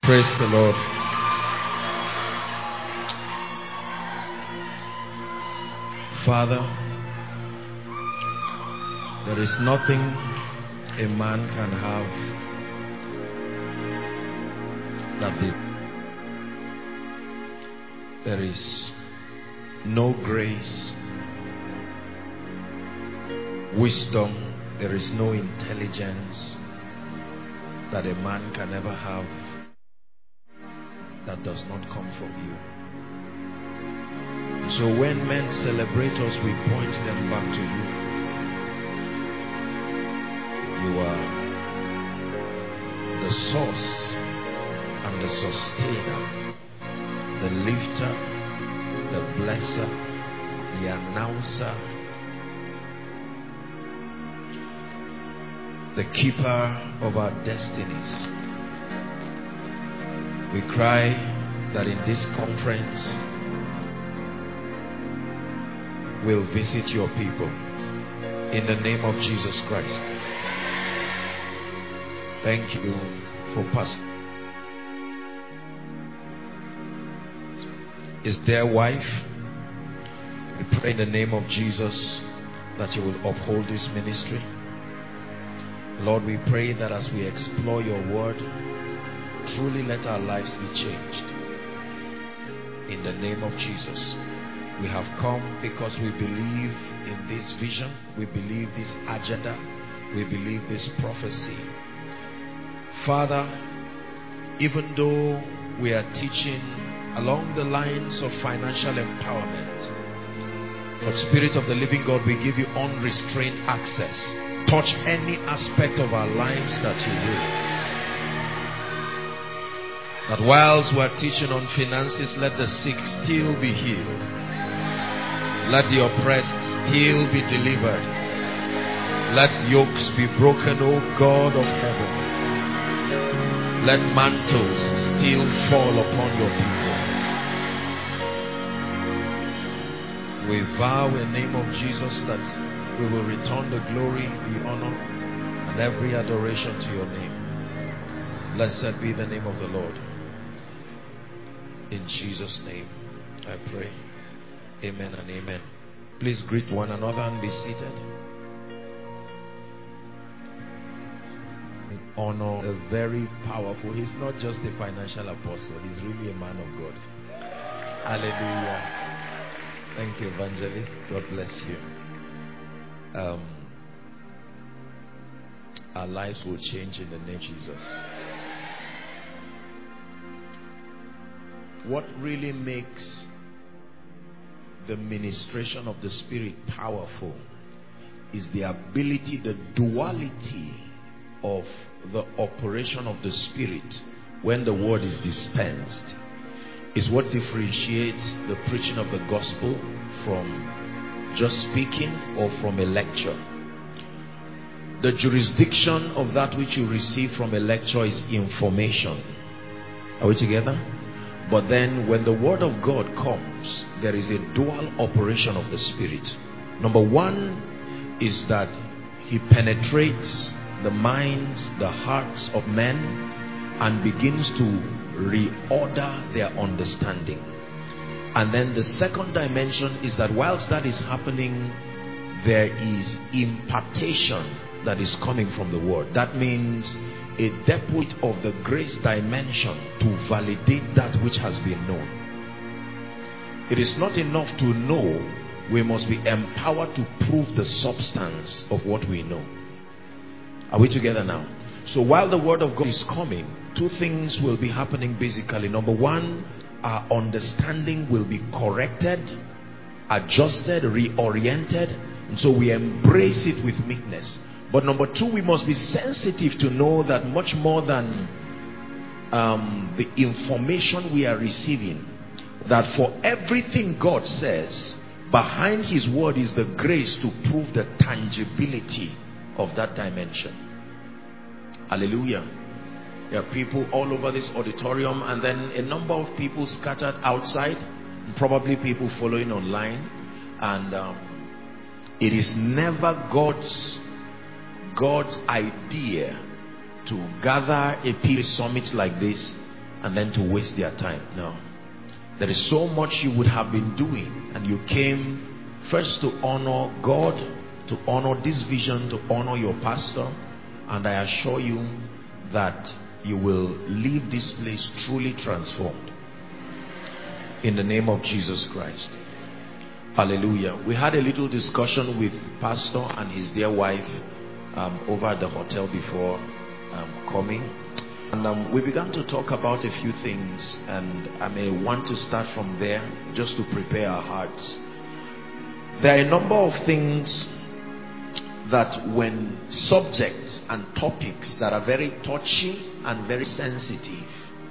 Praise the Lord. Father, there is nothing a man can have that there is no grace, wisdom, there is no intelligence that a man can ever have that does not come from you. And so when men celebrate us, we point them back to you. You are the source and the sustainer, the lifter, the blesser, the announcer, the keeper of our destinies. We cry that in this conference we'll visit your people in the name of Jesus Christ. Thank you for Pastor. Is their wife? We pray in the name of Jesus that you will uphold this ministry. Lord, we pray that as we explore your word, truly let our lives be changed. In the name of Jesus, we have come because we believe in this vision, we believe this agenda, we believe this prophecy. Father, even though we are teaching along the lines of financial empowerment, but Spirit of the living God, we give you unrestrained access. Touch any aspect of our lives that you will. That whilst we are teaching on finances, let the sick still be healed. Let the oppressed still be delivered. Let yokes be broken, O God of heaven. Let mantles still fall upon your people. We vow in the name of Jesus that we will return the glory, the honor, and every adoration to your name. Blessed be the name of the Lord. In Jesus' name I pray. Amen and amen. Please greet one another and be seated. We honor a very powerful, he's not just a financial apostle, he's really a man of God. Hallelujah. Thank you, evangelist. God bless you. Our lives will change in the name of Jesus. What really makes the ministration of the Spirit powerful is the ability, the duality of the operation of the Spirit when the word is dispensed is what differentiates the preaching of the gospel from just speaking or from a lecture. The jurisdiction of that which you receive from a lecture is information. Are we together? But then when the word of God comes, there is a dual operation of the Spirit. Number one is that he penetrates the minds, the hearts of men and begins to reorder their understanding. And then the second dimension is that whilst that is happening, there is impartation that is coming from the word. That means a deposit of the grace dimension to validate that which has been known. It is not enough to know, we must be empowered to prove the substance of what we know. Are we together now? So while the word of God is coming, two things will be happening basically. Number one, our understanding will be corrected, adjusted, reoriented, and so we embrace it with meekness. But number two, we must be sensitive to know that much more than the information we are receiving, that for everything God says, behind his word is the grace to prove the tangibility of that dimension. Hallelujah. There are people all over this auditorium and then a number of people scattered outside, and probably people following online, and it is never God's idea to gather a peace summit like this and then to waste their time. No. There is so much you would have been doing, and you came first to honor God, to honor this vision, to honor your pastor, and I assure you that you will leave this place truly transformed in the name of Jesus Christ. Hallelujah. We had a little discussion with pastor and his dear wife over at the hotel before coming, and we began to talk about a few things, and I may want to start from there just to prepare our hearts. There are a number of things that, when subjects and topics that are very touchy and very sensitive,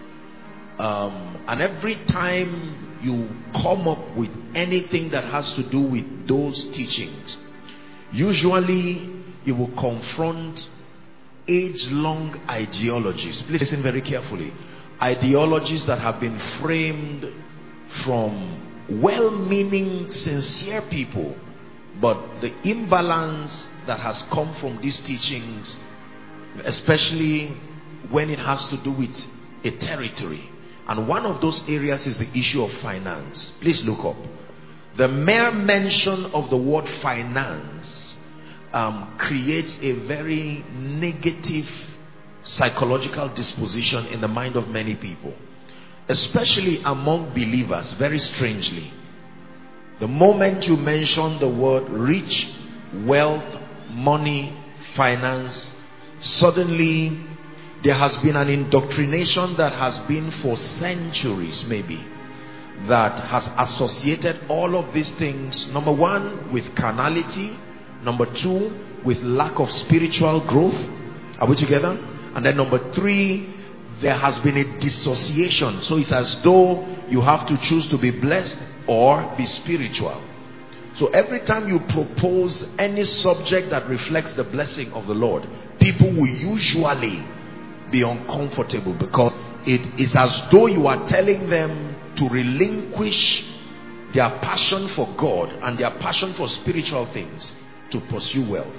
and every time you come up with anything that has to do with those teachings, usually you will confront age-long ideologies. Please listen very carefully. Ideologies that have been framed from well-meaning, sincere people, but the imbalance that has come from these teachings, especially when it has to do with a territory, and one of those areas is the issue of finance. Please look up. The mere mention of the word finance creates a very negative psychological disposition in the mind of many people, especially among believers. Very strangely, the moment you mention the word rich, wealth, money, finance, suddenly there has been an indoctrination that has been for centuries maybe, that has associated all of these things, number one, with carnality, number two, with lack of spiritual growth. Are we together? And then number three, there has been a dissociation. So it's as though you have to choose to be blessed or be spiritual. So every time you propose any subject that reflects the blessing of the Lord, people will usually be uncomfortable, because it is as though you are telling them to relinquish their passion for God and their passion for spiritual things to pursue wealth.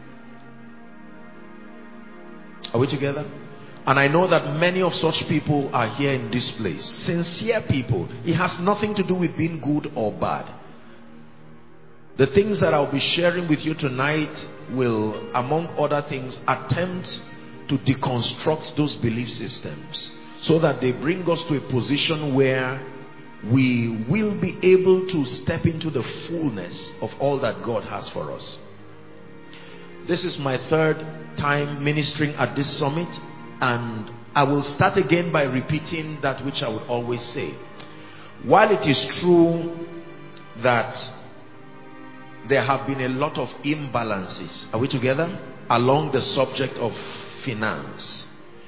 Are we together? And I know that many of such people are here in this place. Sincere people. It has nothing to do with being good or bad. The things that I'll be sharing with you tonight will, among other things, attempt to deconstruct those belief systems, so that they bring us to a position where we will be able to step into the fullness of all that God has for us. This is my third time ministering at this summit, and I will start again by repeating that which I would always say. While it is true that there have been a lot of imbalances, are we together, along the subject of finance,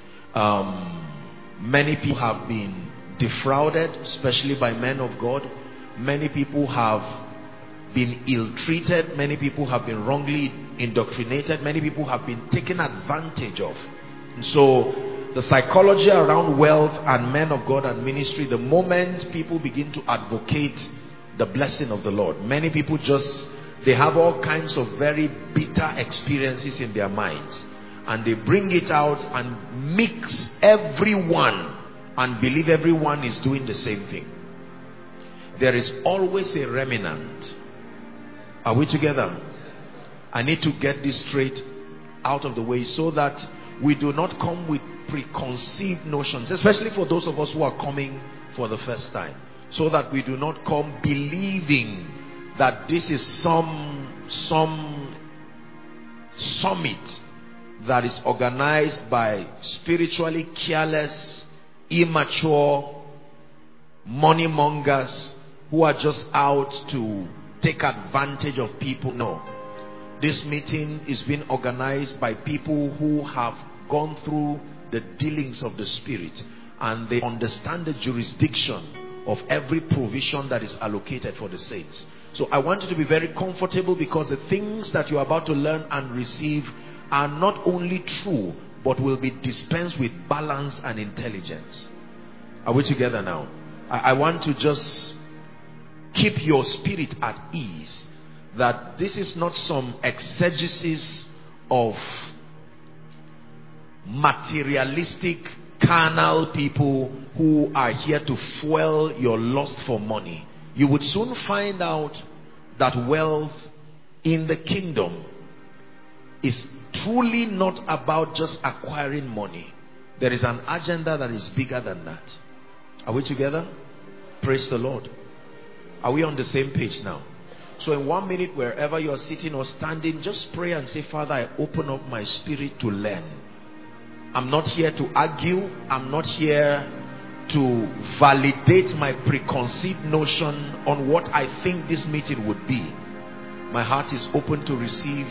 many people have been defrauded, especially by men of God. Many people have been ill-treated. Many people have been wrongly indoctrinated. Many people have been taken advantage of. And so the psychology around wealth and men of God and ministry, the moment people begin to advocate the blessing of the Lord, many people they have all kinds of very bitter experiences in their minds, and they bring it out and mix everyone and believe everyone is doing the same thing. There is always a remnant. Are we together? I need to get this straight out of the way, so that we do not come with preconceived notions, especially for those of us who are coming for the first time, so that we do not come believing that this is some summit that is organized by spiritually careless, immature money mongers who are just out to take advantage of people. No, this meeting is being organized by people who have gone through the dealings of the Spirit, and they understand the jurisdiction of every provision that is allocated for the saints. So I want you to be very comfortable, because the things that you're about to learn and receive are not only true, but will be dispensed with balance and intelligence. Are we together now? I want to just keep your spirit at ease, that this is not some exegesis of materialistic carnal people who are here to fuel your lust for money, you would soon find out that wealth in the kingdom is truly not about just acquiring money. There is an agenda that is bigger than that. Are we together? Praise the Lord. Are we on the same page now? So in 1 minute, wherever you are sitting or standing, just pray and say, Father, I open up my spirit to learn. I'm not here to argue. I'm not here to validate my preconceived notion on what I think this meeting would be. My heart is open to receive.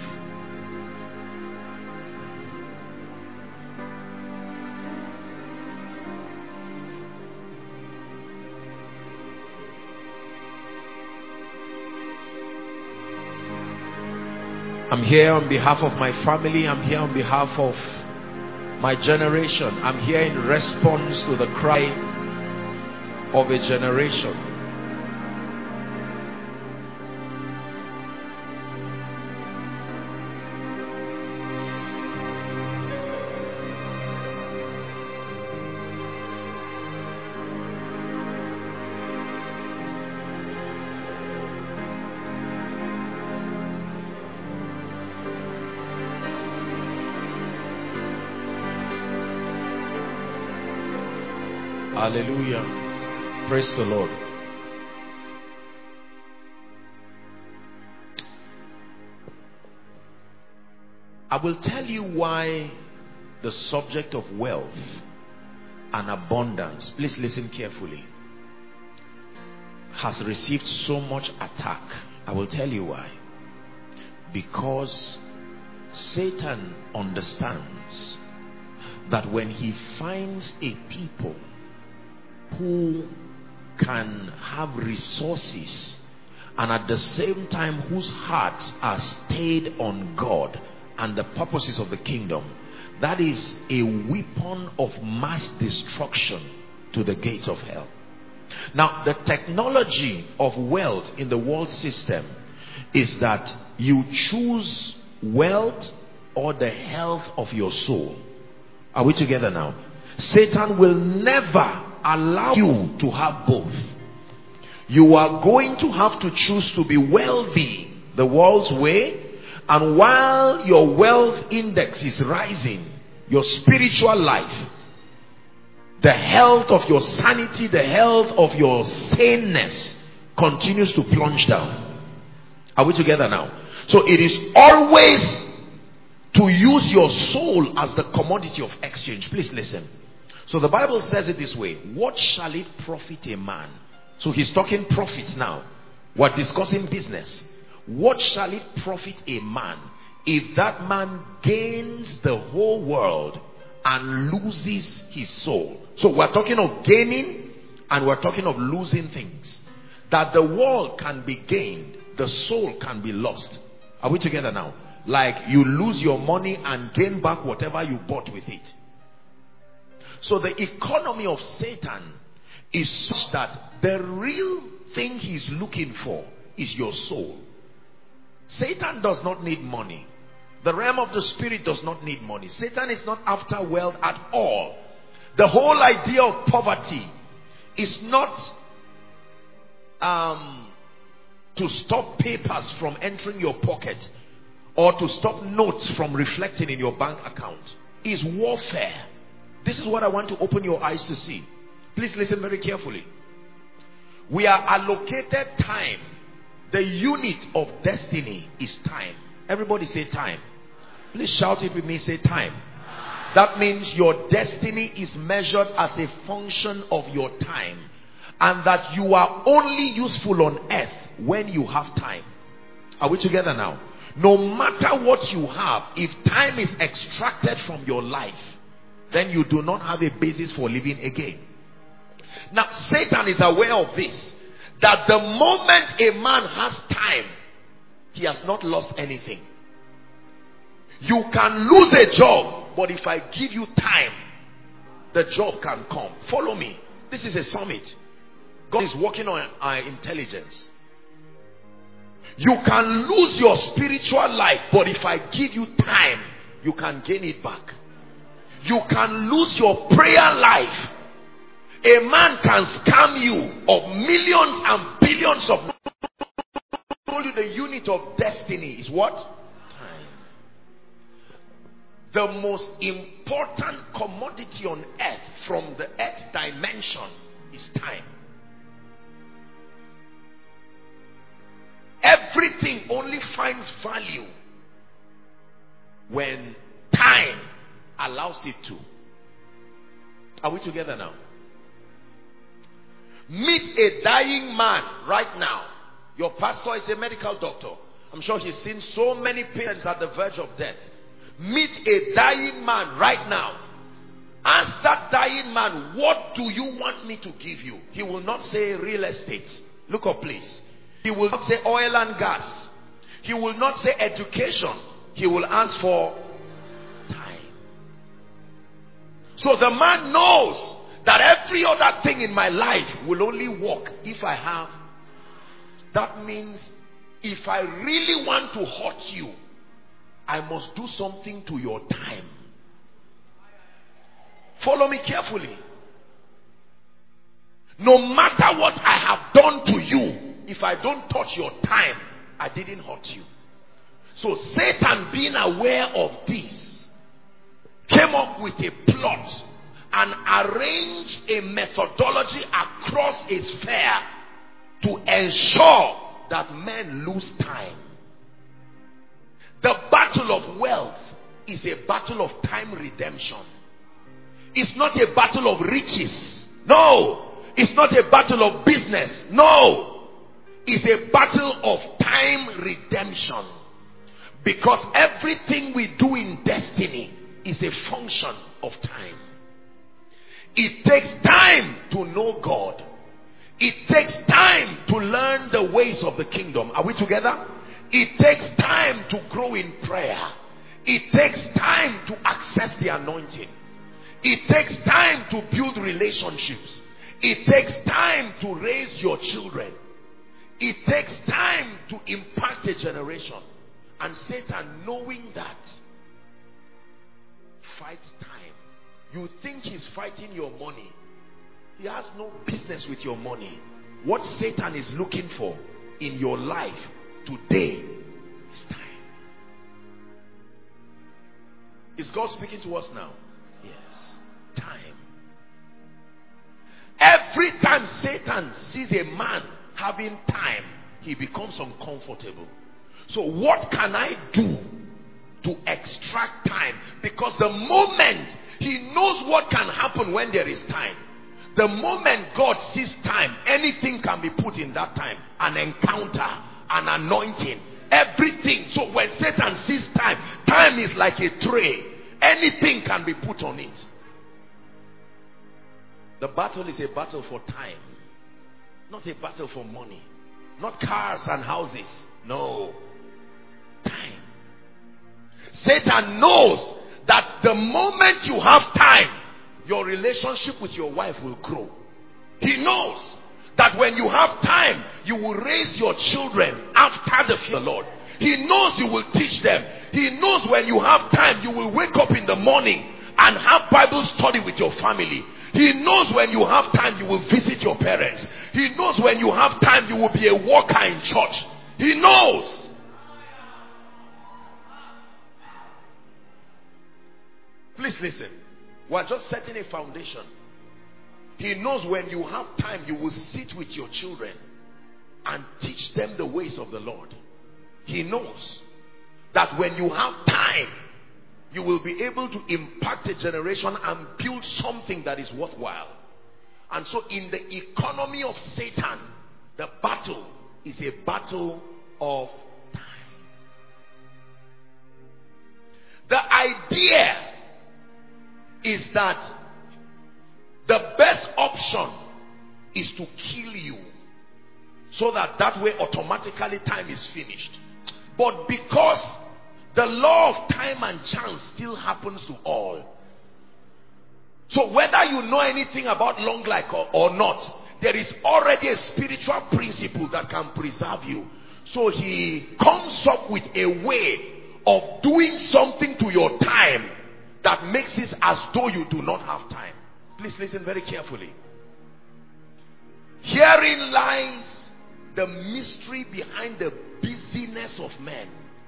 I'm here on behalf of my family. I'm here on behalf of my generation. I'm here in response to the cry of a generation. Hallelujah. Praise the Lord. I will tell you why the subject of wealth and abundance, please listen carefully, has received so much attack. I will tell you why. Because Satan understands that when he finds a people who can have resources and at the same time whose hearts are stayed on God and the purposes of the kingdom, that is a weapon of mass destruction to the gates of hell. Now, the technology of wealth in the world system is that you choose wealth or the health of your soul. Are we together now? Satan will never allow you to have both. You are going to have to choose to be wealthy the world's way, and while your wealth index is rising, your spiritual life, the health of your sanity, the health of your saneness continues to plunge down. Are we together now? So it is always to use your soul as the commodity of exchange. Please listen. So the Bible says it this way: what shall it profit a man? So he's talking profits now. We're discussing business. What shall it profit a man if that man gains the whole world and loses his soul? So we're talking of gaining and we're talking of losing things. That the world can be gained, the soul can be lost. Are we together now? Like you lose your money and gain back whatever you bought with it. So the economy of Satan is such that the real thing he's looking for is your soul. Satan does not need money. The realm of the spirit does not need money. Satan is not after wealth at all. The whole idea of poverty is not to stop papers from entering your pocket or to stop notes from reflecting in your bank account. It's warfare. This is what I want to open your eyes to see. Please listen very carefully. We are allocated time. The unit of destiny is time. Everybody say time. Please shout it with me. Say time. That means your destiny is measured as a function of your time, and that you are only useful on earth when you have time. Are we together now? No matter what you have, if time is extracted from your life, then you do not have a basis for living again. Now, Satan is aware of this, that the moment a man has time, he has not lost anything. You can lose a job, but if I give you time, the job can come. Follow me. This is a summit. God is working on our intelligence. You can lose your spiritual life, but if I give you time, you can gain it back. You can lose your prayer life. A man can scam you of millions and billions of dollars. I told you the unit of destiny is what? Time. The most important commodity on earth from the earth dimension is time. Everything only finds value when time allows it to. Are we together now? Meet a dying man right now. Your pastor is a medical doctor. I'm sure he's seen so many patients at the verge of death. Meet a dying man right now. Ask that dying man, what do you want me to give you? He will not say real estate. Look up please. He will not say oil and gas. He will not say education. He will ask for time. So the man knows that every other thing in my life will only work if I have. That means if I really want to hurt you, I must do something to your time. Follow me carefully. No matter what I have done to you, if I don't touch your time, I didn't hurt you. So Satan, being aware of this, came up with a plot and arranged a methodology across a sphere to ensure that men lose time. The battle of wealth is a battle of time redemption. It's not a battle of riches. No. It's not a battle of business. No. It's a battle of time redemption. Because everything we do in destiny is a function of time. It takes time to know God. It takes time to learn the ways of the kingdom. Are we together? It takes time to grow in prayer. It takes time to access the anointing. It takes time to build relationships. It takes time to raise your children. It takes time to impact a generation. And Satan, knowing that, fights time. You think he's fighting your money. He has no business with your money. What Satan is looking for in your life today is time. Is God speaking to us now? Yes. Time. Every time Satan sees a man having time, he becomes uncomfortable. So what can I do to extract time? Because the moment he knows what can happen when there is time. The moment God sees time, anything can be put in that time. An encounter, an anointing, everything. So when Satan sees time, time is like a tray. Anything can be put on it. The battle is a battle for time. Not a battle for money. Not cars and houses. No. Time. Satan knows that the moment you have time, your relationship with your wife will grow. He knows that when you have time, you will raise your children after the fear of the Lord. He knows you will teach them. He knows when you have time, you will wake up in the morning and have Bible study with your family. He knows when you have time, you will visit your parents. He knows when you have time, you will be a worker in church. He knows. Please listen. We're just setting a foundation. He knows when you have time, you will sit with your children and teach them the ways of the Lord. He knows that when you have time, you will be able to impact a generation and build something that is worthwhile. And so in the economy of Satan, the battle is a battle of time. The idea is that the best option is to kill you, so that way automatically time is finished. But because the law of time and chance still happens to all, so whether you know anything about long life or not, there is already a spiritual principle that can preserve you. So he comes up with a way of doing something to your time that makes it as though you do not have time. Please listen very carefully. Herein lies the mystery behind the busyness of men.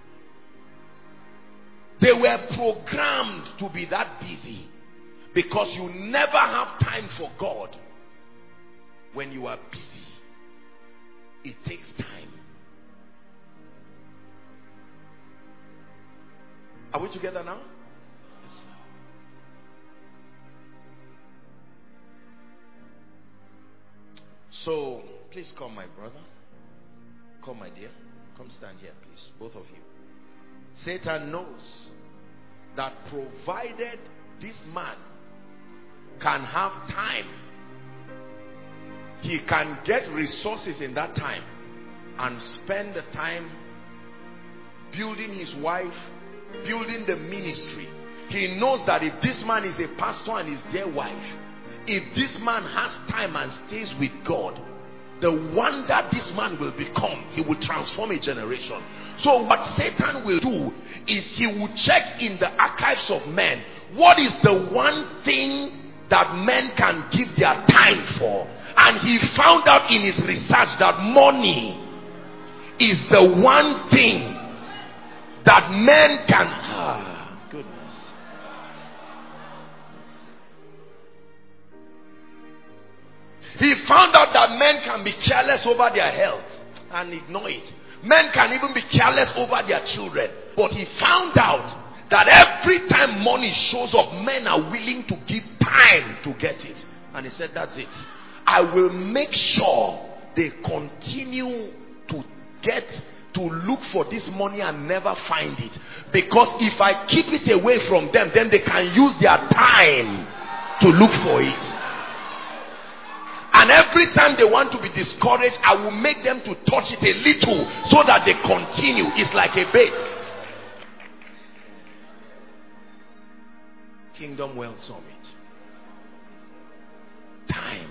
They were programmed to be that busy because you never have time for God. When you are busy, it takes time. Are we together now? Yes, sir. So, please come, my brother. Come, my dear. Come stand here, please. Both of you. Satan knows that provided this man can have time, he can get resources in that time and spend the time building his wife, building the ministry. He knows that if this man is a pastor and his dear wife, if this man has time and stays with God, the wonder this man will become, he will transform a generation. So what Satan will do is he will check in the archives of men, what is the one thing that men can give their time for. And he found out in his research that money is the one thing that men can. Goodness. He found out that men can be careless over their health and ignore it. Men can even be careless over their children. But he found out that every time money shows up, men are willing to give time to get it. And he said, that's it. I will make sure they continue to look for this money and never find it. Because if I keep it away from them, then they can use their time to look for it. And every time they want to be discouraged, I will make them to touch it a little so that they continue. It's like a bait. Kingdom Wealth Summit. Time.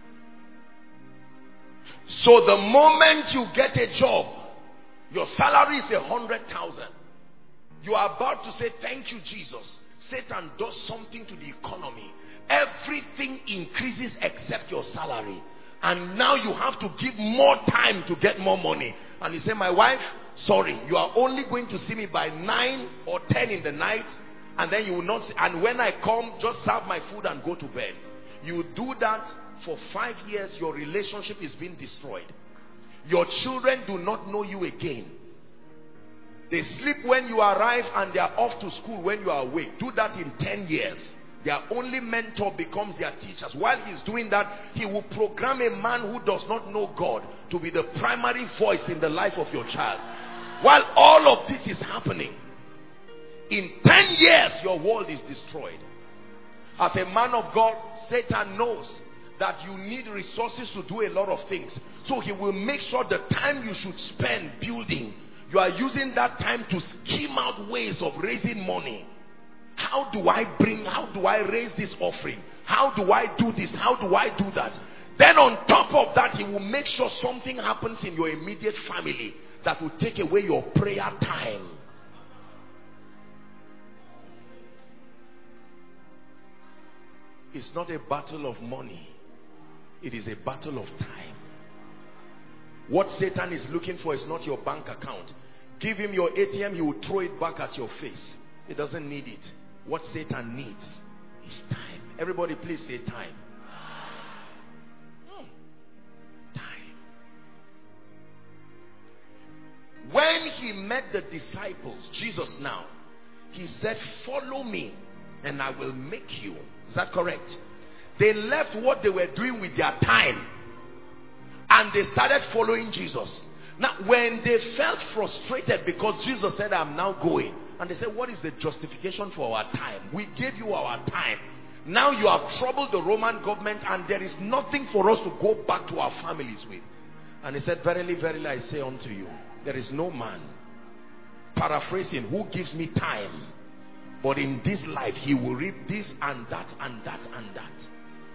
So the moment you get a job, your salary is 100,000. You are about to say, thank you, Jesus. Satan does something to the economy. Everything increases except your salary. And now you have to give more time to get more money. And you say, my wife, sorry, you are only going to see me by 9 or 10 in the night. And then you will not see, and when I come, just serve my food and go to bed. You do that for 5 years, your relationship is being destroyed. Your children do not know you again. They sleep when you arrive and they are off to school when you are awake. Do that in 10 years. Their only mentor becomes their teachers. While he's doing that, he will program a man who does not know God to be the primary voice in the life of your child. While all of this is happening, in 10 years, your world is destroyed. As a man of God, Satan knows that you need resources to do a lot of things. So he will make sure the time you should spend building, you are using that time to scheme out ways of raising money. How do I raise this offering? How do I do this? How do I do that? Then on top of that, he will make sure something happens in your immediate family that will take away your prayer time. It's not a battle of money. It is a battle of time. What Satan is looking for is not your bank account. Give him your ATM, he will throw it back at your face. He doesn't need it. What Satan needs is time. Everybody please say time. Time. When he met the disciples, Jesus now, he said, follow me and I will make you. Is that correct? They left what they were doing with their time and they started following Jesus. Now when they felt frustrated because Jesus said, I'm now going, and they said, what is the justification for our time? We gave you our time. Now you have troubled the Roman government and there is nothing for us to go back to our families with. And he said, verily, verily, I say unto you, there is no man, paraphrasing, who gives me time, but in this life he will reap this and that and that and that.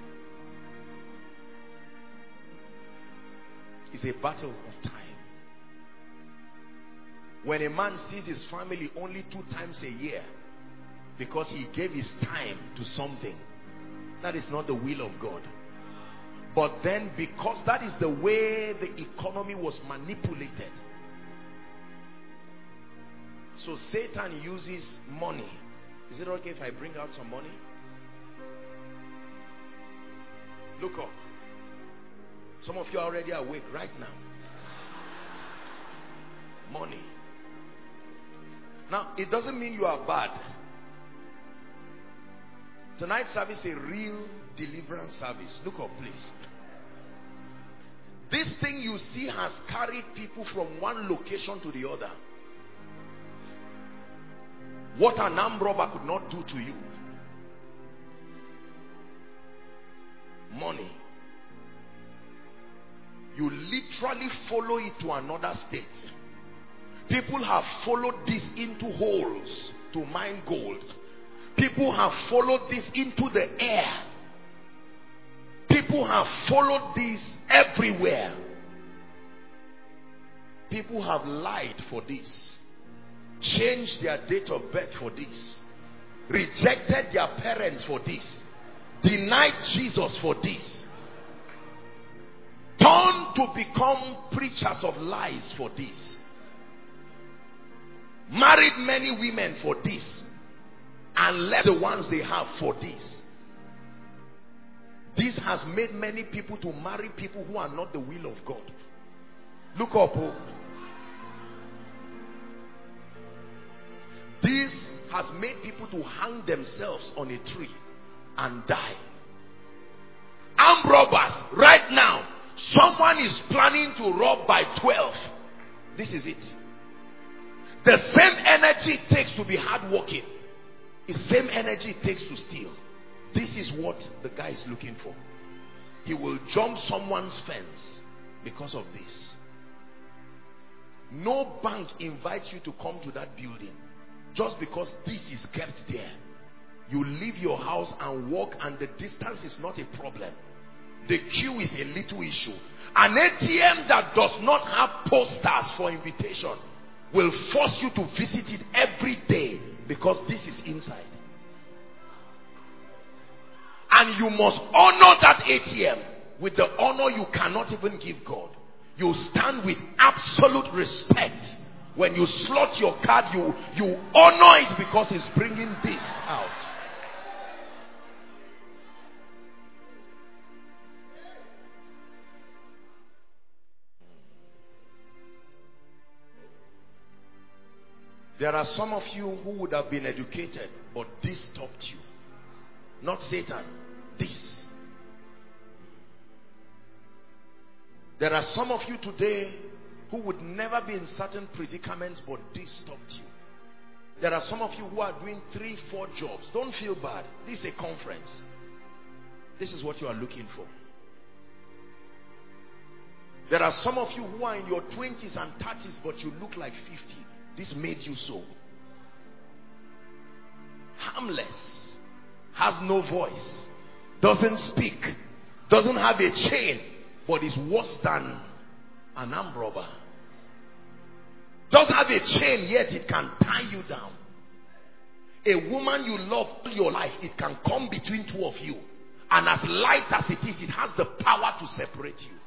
It's a battle of time. When a man sees his family only 2 times a year, because he gave his time to something. That is not the will of God. But then, because that is the way the economy was manipulated, so Satan uses money. Is it okay if I bring out some money? Look up. Some of you are already awake right now. Money. Now, it doesn't mean you are bad. Tonight's service is a real deliverance service. Look up, please. This thing you see has carried people from one location to the other. What an armed robber could not do to you. Money. You literally follow it to another state. People have followed this into holes to mine gold. People have followed this into the air. People have followed this everywhere. People have lied for this, changed their date of birth for this, rejected their parents for this, denied Jesus for this, turned to become preachers of lies for this, married many women for this, and left the ones they have for this. This has made many people to marry people who are not the will of God. Look up. This has made people to hang themselves on a tree and die. Armed robbers, right now, someone is planning to rob by 12. This is it. The same energy it takes to be hardworking is the same energy it takes to steal. This is what the guy is looking for. He will jump someone's fence because of this. No bank invites you to come to that building just because this is kept there. You leave your house and walk, and the distance is not a problem. The queue is a little issue. An ATM that does not have posters for invitation will force you to visit it every day because this is inside. And you must honor that ATM with the honor you cannot even give God. You stand with absolute respect. When you slot your card, you honor it because it's bringing this out. There are some of you who would have been educated, but this stopped you. Not Satan, this. There are some of you today who would never be in certain predicaments, but this stopped you. There are some of you who are doing 3-4 jobs. Don't feel bad. This is a conference. This is what you are looking for. There are some of you who are in your 20s and 30s, but you look like 50. This made you so. Harmless. Has no voice. Doesn't speak. Doesn't have a chain. But is worse than an armed robber. Does have a chain, yet it can tie you down. A woman you love all your life, it can come between two of you. And as light as it is, it has the power to separate you.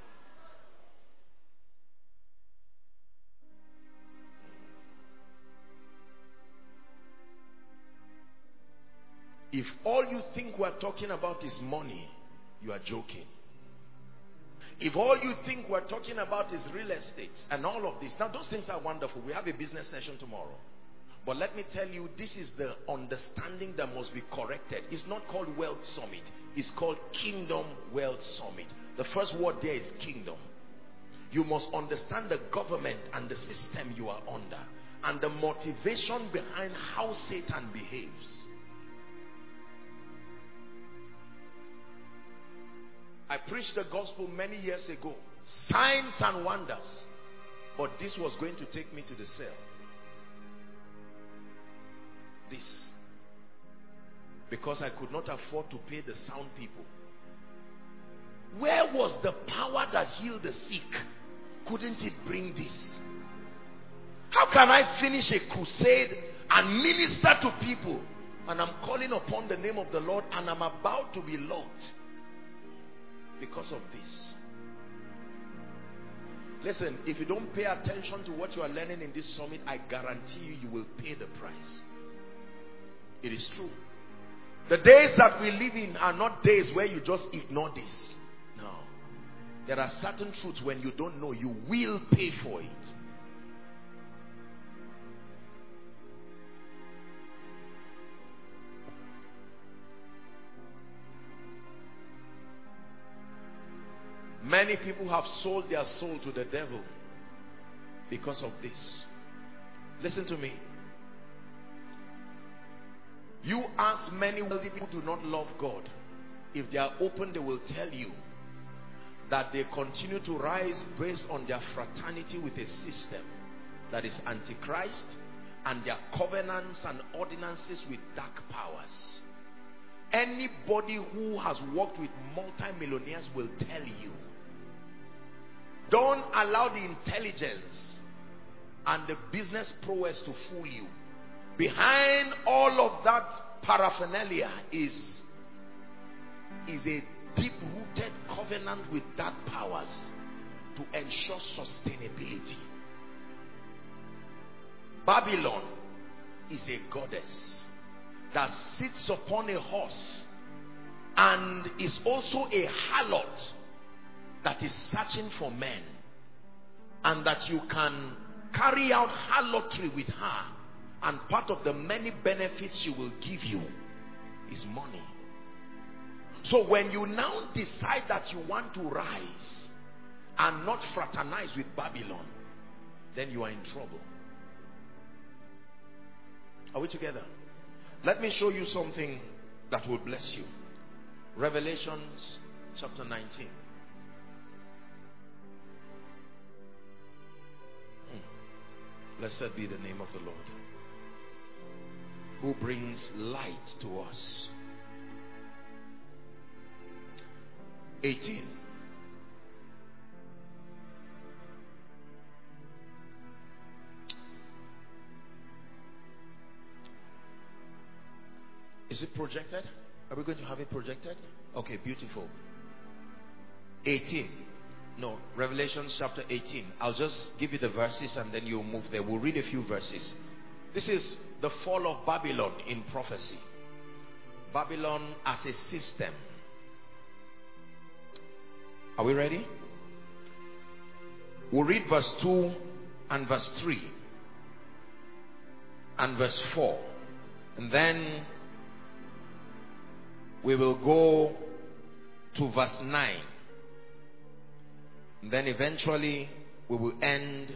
If all you think we're talking about is money, you are joking. If all you think we're talking about is real estate and all of this, now those things are wonderful. We have a business session tomorrow. But let me tell you, this is the understanding that must be corrected. It's not called Wealth Summit. It's called Kingdom Wealth Summit. The first word there is kingdom. You must understand the government and the system you are under and the motivation behind how Satan behaves. I preached the gospel many years ago. Signs and wonders. But this was going to take me to the cell. This. Because I could not afford to pay the sound people. Where was the power that healed the sick? Couldn't it bring this? How can I finish a crusade and minister to people And I'm calling upon the name of the Lord, and I'm about to be locked because of this. Listen, if you don't pay attention to what you are learning in this summit, I guarantee you, you will pay the price. It is true. The days that we live in are not days where you just ignore this. No. There are certain truths when you don't know, you will pay for it. Many people have sold their soul to the devil because of this. Listen to me. You ask many wealthy people who do not love God. If they are open, they will tell you that they continue to rise based on their fraternity with a system that is antichrist, and their covenants and ordinances with dark powers. Anybody who has worked with multi-millionaires will tell you, don't allow the intelligence and the business prowess to fool you. Behind all of that paraphernalia is a deep-rooted covenant with dark powers to ensure sustainability. Babylon is a goddess that sits upon a horse and is also a harlot that is searching for men, and that you can carry out harlotry with her, and part of the many benefits she will give you is money. So when you now decide that you want to rise and not fraternize with Babylon, then you are in trouble. Are we together? Let me show you something that will bless you. Revelations chapter 19. Blessed be the name of the Lord, who brings light to us. 18. Is it projected? Are we going to have it projected? Okay, beautiful. 18. No, Revelation chapter 18. I'll just give you the verses and then you'll move there. We'll read a few verses. This is the fall of Babylon in prophecy. Babylon as a system. Are we ready? We'll read verse 2 and verse 3 and verse 4. And then we will go to verse 9. And then eventually we will end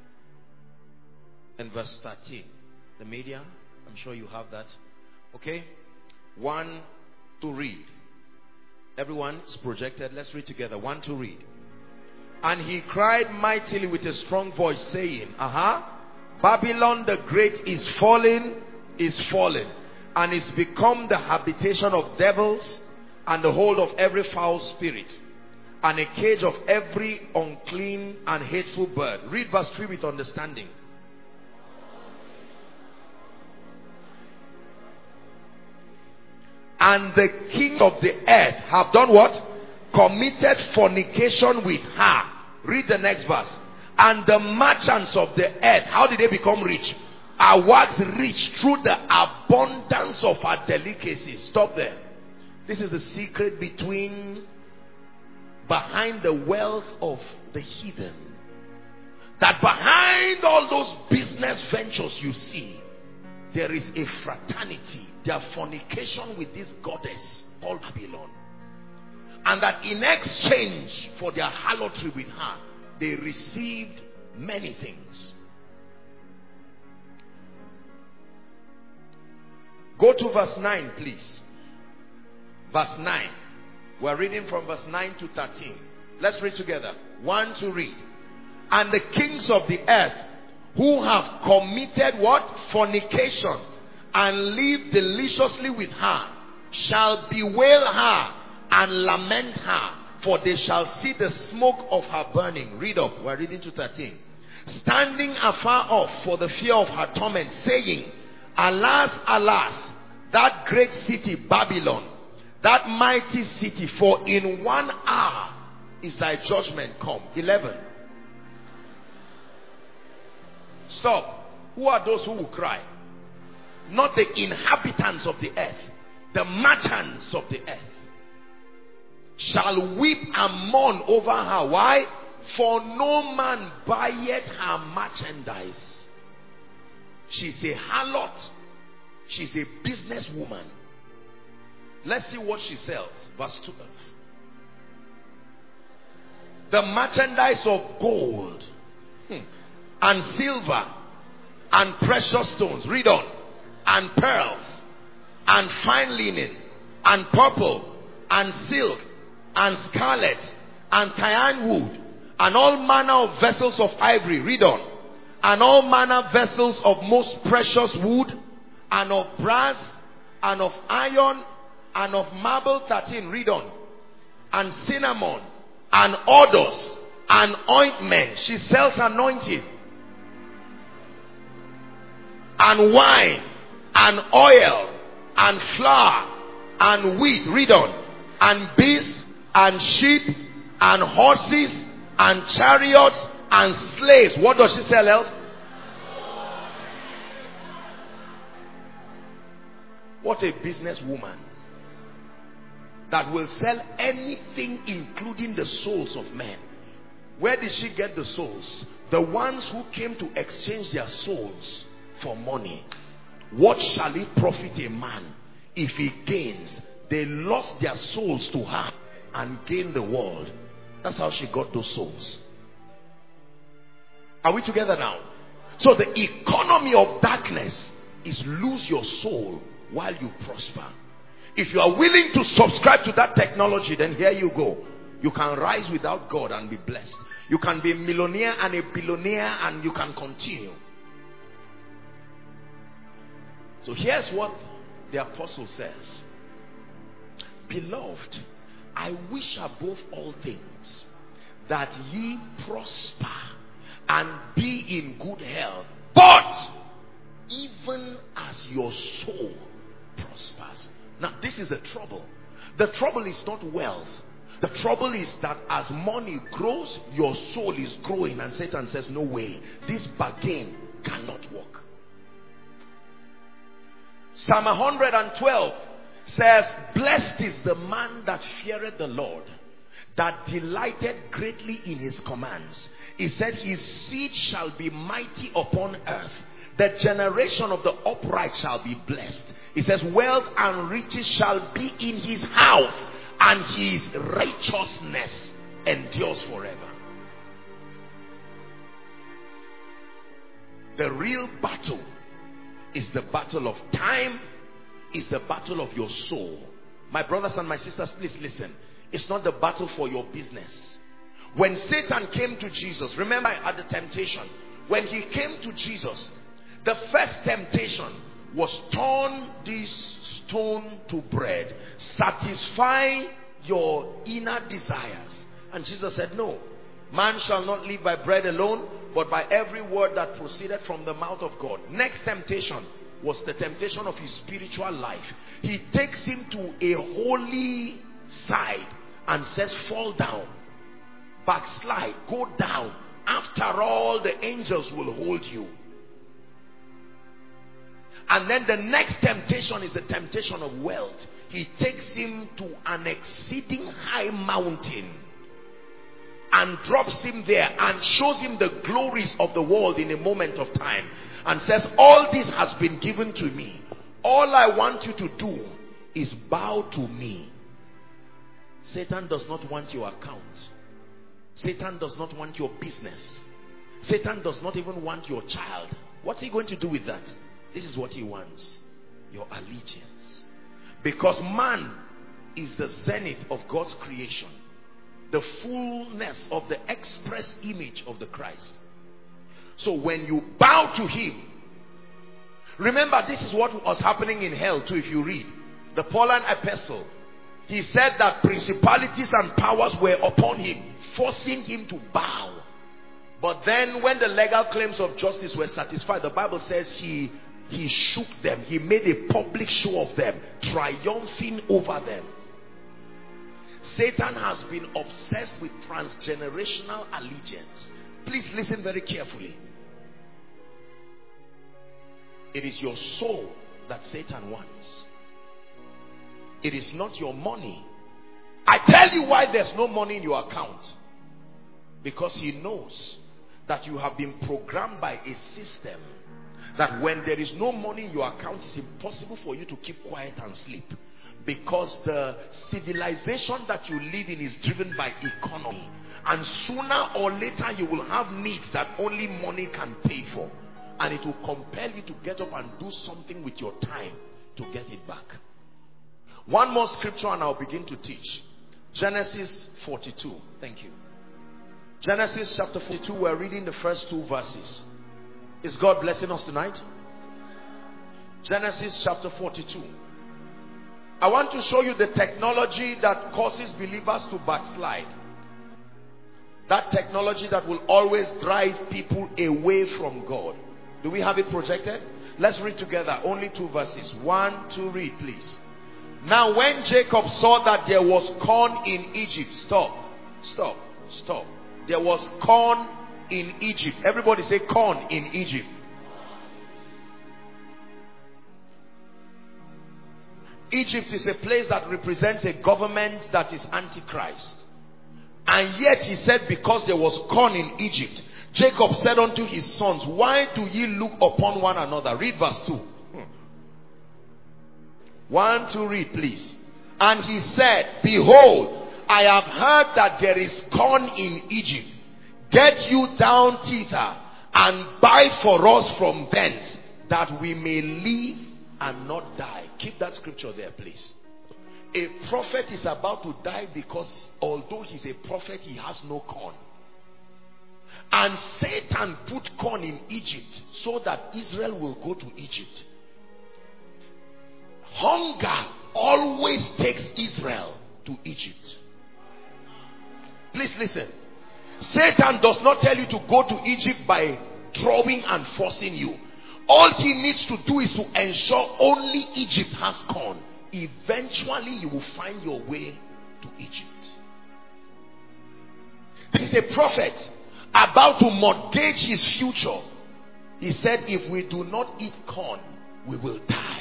in verse 13. The media, I'm sure you have that. Okay? 1 to read. Everyone is projected. Let's read together. 1 to read. And he cried mightily with a strong voice, saying, Babylon the great is fallen, and is become the habitation of devils, and the hold of every foul spirit, and a cage of every unclean and hateful bird. Read verse 3 with understanding. And the kings of the earth have done what? Committed fornication with her. Read the next verse. And the merchants of the earth, how did they become rich? Are waxed rich through the abundance of our delicacies. Stop there. This is the secret behind the wealth of the heathen. That behind all those business ventures you see, there is a fraternity. Their fornication with this goddess called Babylon. And that in exchange for their harlotry with her, they received many things. Go to verse 9, please. Verse 9. We're reading from verse 9 to 13. Let's read together. 1 to read. And the kings of the earth, who have committed what? Fornication, and live deliciously with her, shall bewail her and lament her, for they shall see the smoke of her burning. Read up. We're reading to 13. Standing afar off for the fear of her torment, saying, Alas, alas, that great city Babylon, that mighty city, for in 1 hour is thy judgment come. 11. Stop. Who are those who will cry? Not the inhabitants of the earth, the merchants of the earth shall weep and mourn over her. Why? For no man buyeth her merchandise. She's a harlot. She's a businesswoman. Let's see what she sells. Verse 12. The merchandise of gold and silver and precious stones. Read on. And pearls and fine linen and purple and silk and scarlet and cyan wood and all manner of vessels of ivory. Read on. And all manner vessels of most precious wood and of brass and of iron and of marble. 13. Read on. And cinnamon and odors and ointment. She sells anointing. And wine and oil and flour and wheat. Read on. And beasts and sheep and horses and chariots and slaves. What does she sell else? What a businesswoman that will sell anything, including the souls of men. Where did she get the souls? The ones who came to exchange their souls for money. What shall it profit a man if he gains? They lost their souls to her and gained the world. That's how she got those souls. Are we together now? So the economy of darkness is lose your soul while you prosper. If you are willing to subscribe to that technology, then here you go. You can rise without God and be blessed. You can be a millionaire and a billionaire and you can continue. So here's what the apostle says. Beloved, I wish above all things that ye prosper and be in good health, but even as your soul prospers. Now this is the trouble. The trouble is not wealth. The trouble is that as money grows, your soul is growing, and Satan says, no way, this bargain cannot work. Psalm 112 says, blessed is the man that feareth the Lord, that delighted greatly in his commands. He said, his seed shall be mighty upon earth. The generation of the upright shall be blessed. He says, wealth and riches shall be in his house, and his righteousness endures forever. The real battle is the battle of time, is the battle of your soul. My brothers and my sisters, please listen. It's not the battle for your business. When Satan came to Jesus, remember at the temptation, when he came to Jesus, the first temptation was turn this stone to bread, satisfy your inner desires. And Jesus said, no, man shall not live by bread alone, but by every word that proceeded from the mouth of God. Next temptation was the temptation of his spiritual life. He takes him to a holy side and says, fall down, backslide, go down. After all, the angels will hold you. And then the next temptation is the temptation of wealth. He takes him to an exceeding high mountain and drops him there and shows him the glories of the world in a moment of time and says, all this has been given to me. All I want you to do is bow to me. Satan does not want your account. Satan does not want your business. Satan does not even want your child. What's he going to do with that? This is what he wants. Your allegiance. Because man is the zenith of God's creation. The fullness of the express image of the Christ. So when you bow to him, remember this is what was happening in hell too. If you read the Pauline epistle, he said that principalities and powers were upon him, forcing him to bow. But then when the legal claims of justice were satisfied, the Bible says he He shook them. He made a public show of them, triumphing over them. Satan has been obsessed with transgenerational allegiance. Please listen very carefully. It is your soul that Satan wants. It is not your money. I tell you why there's no money in your account. Because he knows that you have been programmed by a system that when there is no money in your account, it's impossible for you to keep quiet and sleep. Because the civilization that you live in is driven by economy. And sooner or later you will have needs that only money can pay for. And it will compel you to get up and do something with your time to get it back. One more scripture and I'll begin to teach. Genesis 42. Thank you. Genesis chapter 42, we're reading the first 2 verses. Is God blessing us tonight? Genesis chapter 42. I want to show you the technology that causes believers to backslide. That technology that will always drive people away from God. Do we have it projected? Let's read together. Only 2 verses. 1, 2, read please. Now when Jacob saw that there was corn in Egypt. Stop. There was corn in Egypt. Everybody say corn in Egypt. Egypt is a place that represents a government that is antichrist. And yet he said, because there was corn in Egypt, Jacob said unto his sons, why do ye look upon one another? Read verse 2. 1, 2, read please. And he said, behold, I have heard that there is corn in Egypt. Get you down thither and buy for us from thence, that we may live and not die. Keep that scripture there please. A prophet is about to die because although he's a prophet, he has no corn. And Satan put corn in Egypt so that Israel will go to Egypt. Hunger always takes Israel to Egypt. Please listen. Satan does not tell you to go to Egypt by drawing and forcing you. All he needs to do is to ensure only Egypt has corn. Eventually you will find your way to Egypt. There is a prophet about to mortgage his future. He said, if we do not eat corn, we will die.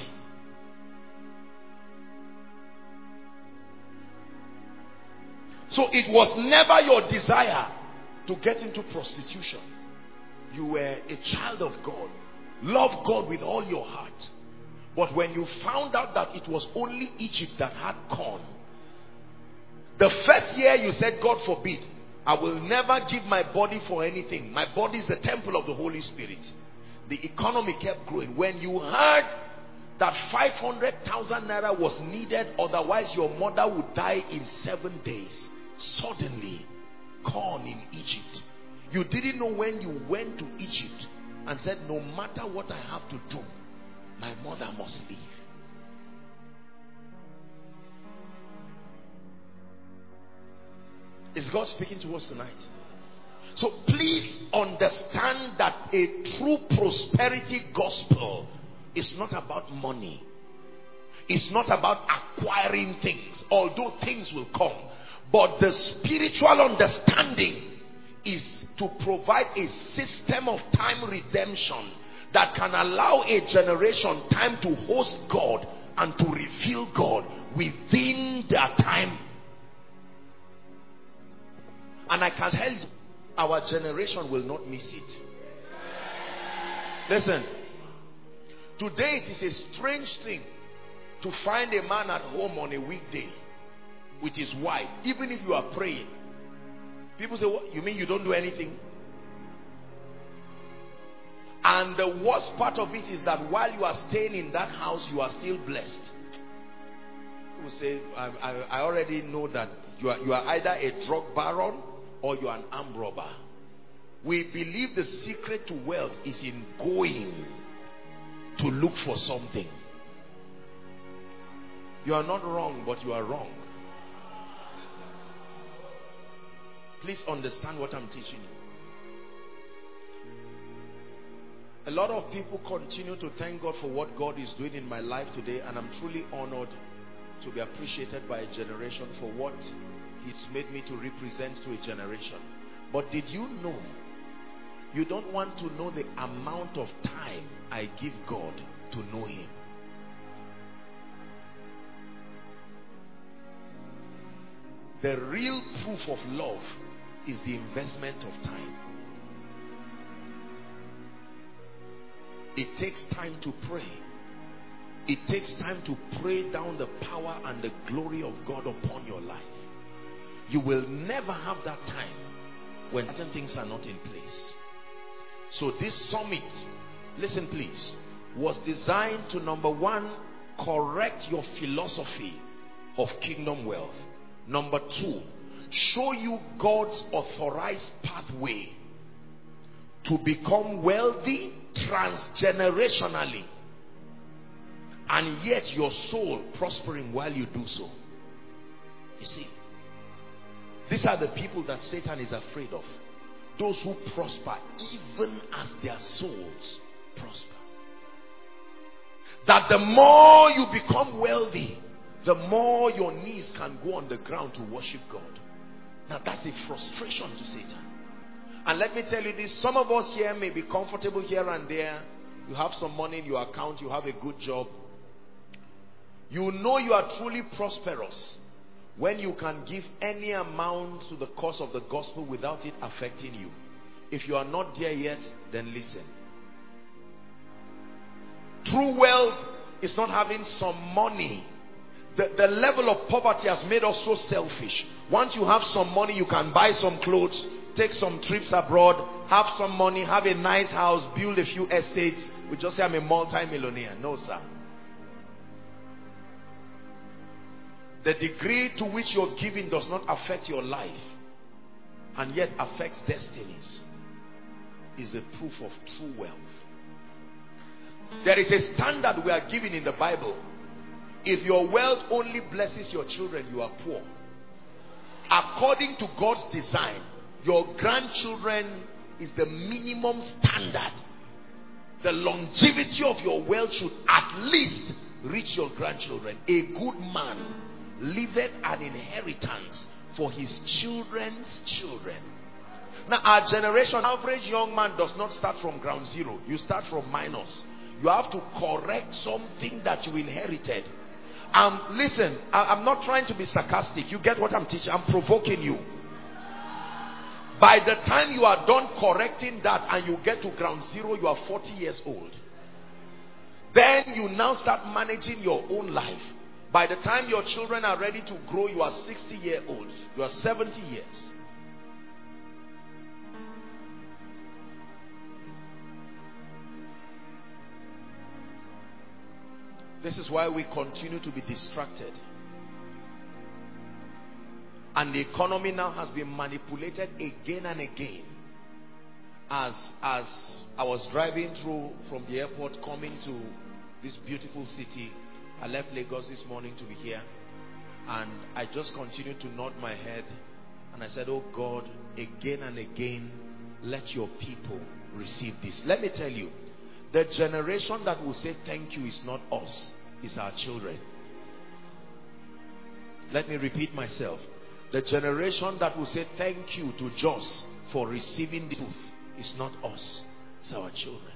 So it was never your desire to get into prostitution. You were a child of God. Love God with all your heart. But when you found out that it was only Egypt that had corn, the first year you said, God forbid, I will never give my body for anything. My body is the temple of the Holy Spirit. The economy kept growing. When you heard that 500,000 naira was needed, otherwise your mother would die in 7 days, suddenly corn in Egypt. You didn't know when you went to Egypt and said, no matter what I have to do, my mother must leave. Is God speaking to us tonight? So please understand that a true prosperity gospel is not about money. It's not about acquiring things, although things will come. But the spiritual understanding is to provide a system of time redemption that can allow a generation time to host God and to reveal God within their time. And I can tell you, our generation will not miss it. Listen, today it is a strange thing to find a man at home on a weekday with his wife, even if you are praying. People say, what, you mean you don't do anything? And the worst part of it is that while you are staying in that house, you are still blessed. People say, I already know that you are either a drug baron or you are an armed robber. We believe the secret to wealth is in going to look for something. You are not wrong, but you are wrong. Please understand what I'm teaching you. A lot of people continue to thank God for what God is doing in my life today, and I'm truly honored to be appreciated by a generation for what He's made me to represent to a generation. But did you know, you don't want to know the amount of time I give God to know Him. The real proof of love is the investment of time. It takes time to pray. It takes time to pray down the power and the glory of God upon your life. You will never have that time when certain things are not in place. So this summit, listen please, was designed to, number one, correct your philosophy of kingdom wealth. Number two, show you God's authorized pathway to become wealthy transgenerationally, and yet your soul prospering while you do so. You see, these are the people that Satan is afraid of. Those who prosper even as their souls prosper. That the more you become wealthy, the more your knees can go on the ground to worship God. Now that's a frustration to Satan. And let me tell you this, some of us here may be comfortable here and there. You have some money in your account, you have a good job. You know you are truly prosperous when you can give any amount to the cause of the gospel without it affecting you. If you are not there yet, then listen. True wealth is not having some money. The level of poverty has made us so selfish. Once you have some money, you can buy some clothes, take some trips abroad, have some money, have a nice house, build a few estates. We just say I'm a multi-millionaire. No, sir. The degree to which you're giving does not affect your life, and yet affects destinies, is the proof of true wealth. There is a standard we are given in the Bible. If your wealth only blesses your children, you are poor. According to God's design, your grandchildren is the minimum standard. The longevity of your wealth should at least reach your grandchildren. A good man leaveth an inheritance for his children's children. Now our generation, average young man does not start from ground zero. You start from minus. You have to correct something that you inherited. Listen, I'm not trying to be sarcastic. You get what I'm teaching? I'm provoking you. By the time you are done correcting that and you get to ground zero, you are 40 years old. Then you now start managing your own life. By the time your children are ready to grow, you are 60 years old. You are 70 years. This is why we continue to be distracted. And the economy now has been manipulated again and again. As I was driving through from the airport coming to this beautiful city, I left Lagos this morning to be here, and I just continued to nod my head, and I said, oh God, again and again, let your people receive this. Let me tell you, the generation that will say thank you is not us, it's our children. Let me repeat myself. The generation that will say thank you to Joss for receiving the truth is not us, it's our children.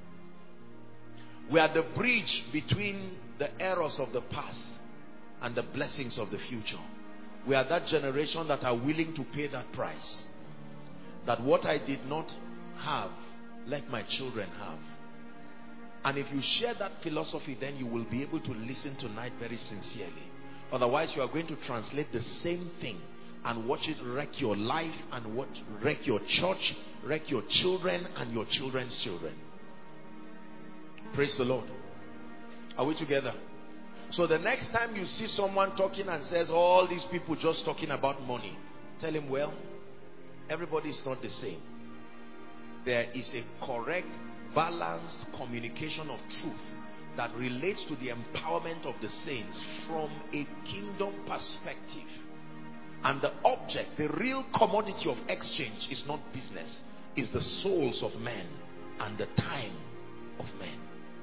We are the bridge between the errors of the past and the blessings of the future. We are that generation that are willing to pay that price. That what I did not have, let my children have. And if you share that philosophy, then you will be able to listen tonight very sincerely. Otherwise, you are going to translate the same thing and watch it wreck your life and wreck your church, wreck your children and your children's children. Praise the Lord. Are we together? So the next time you see someone talking and says, all these people just talking about money, tell him, well, everybody is not the same. There is a correct, balanced communication of truth that relates to the empowerment of the saints from a kingdom perspective. And the object, the real commodity of exchange is not business, it's the souls of men and the time of men.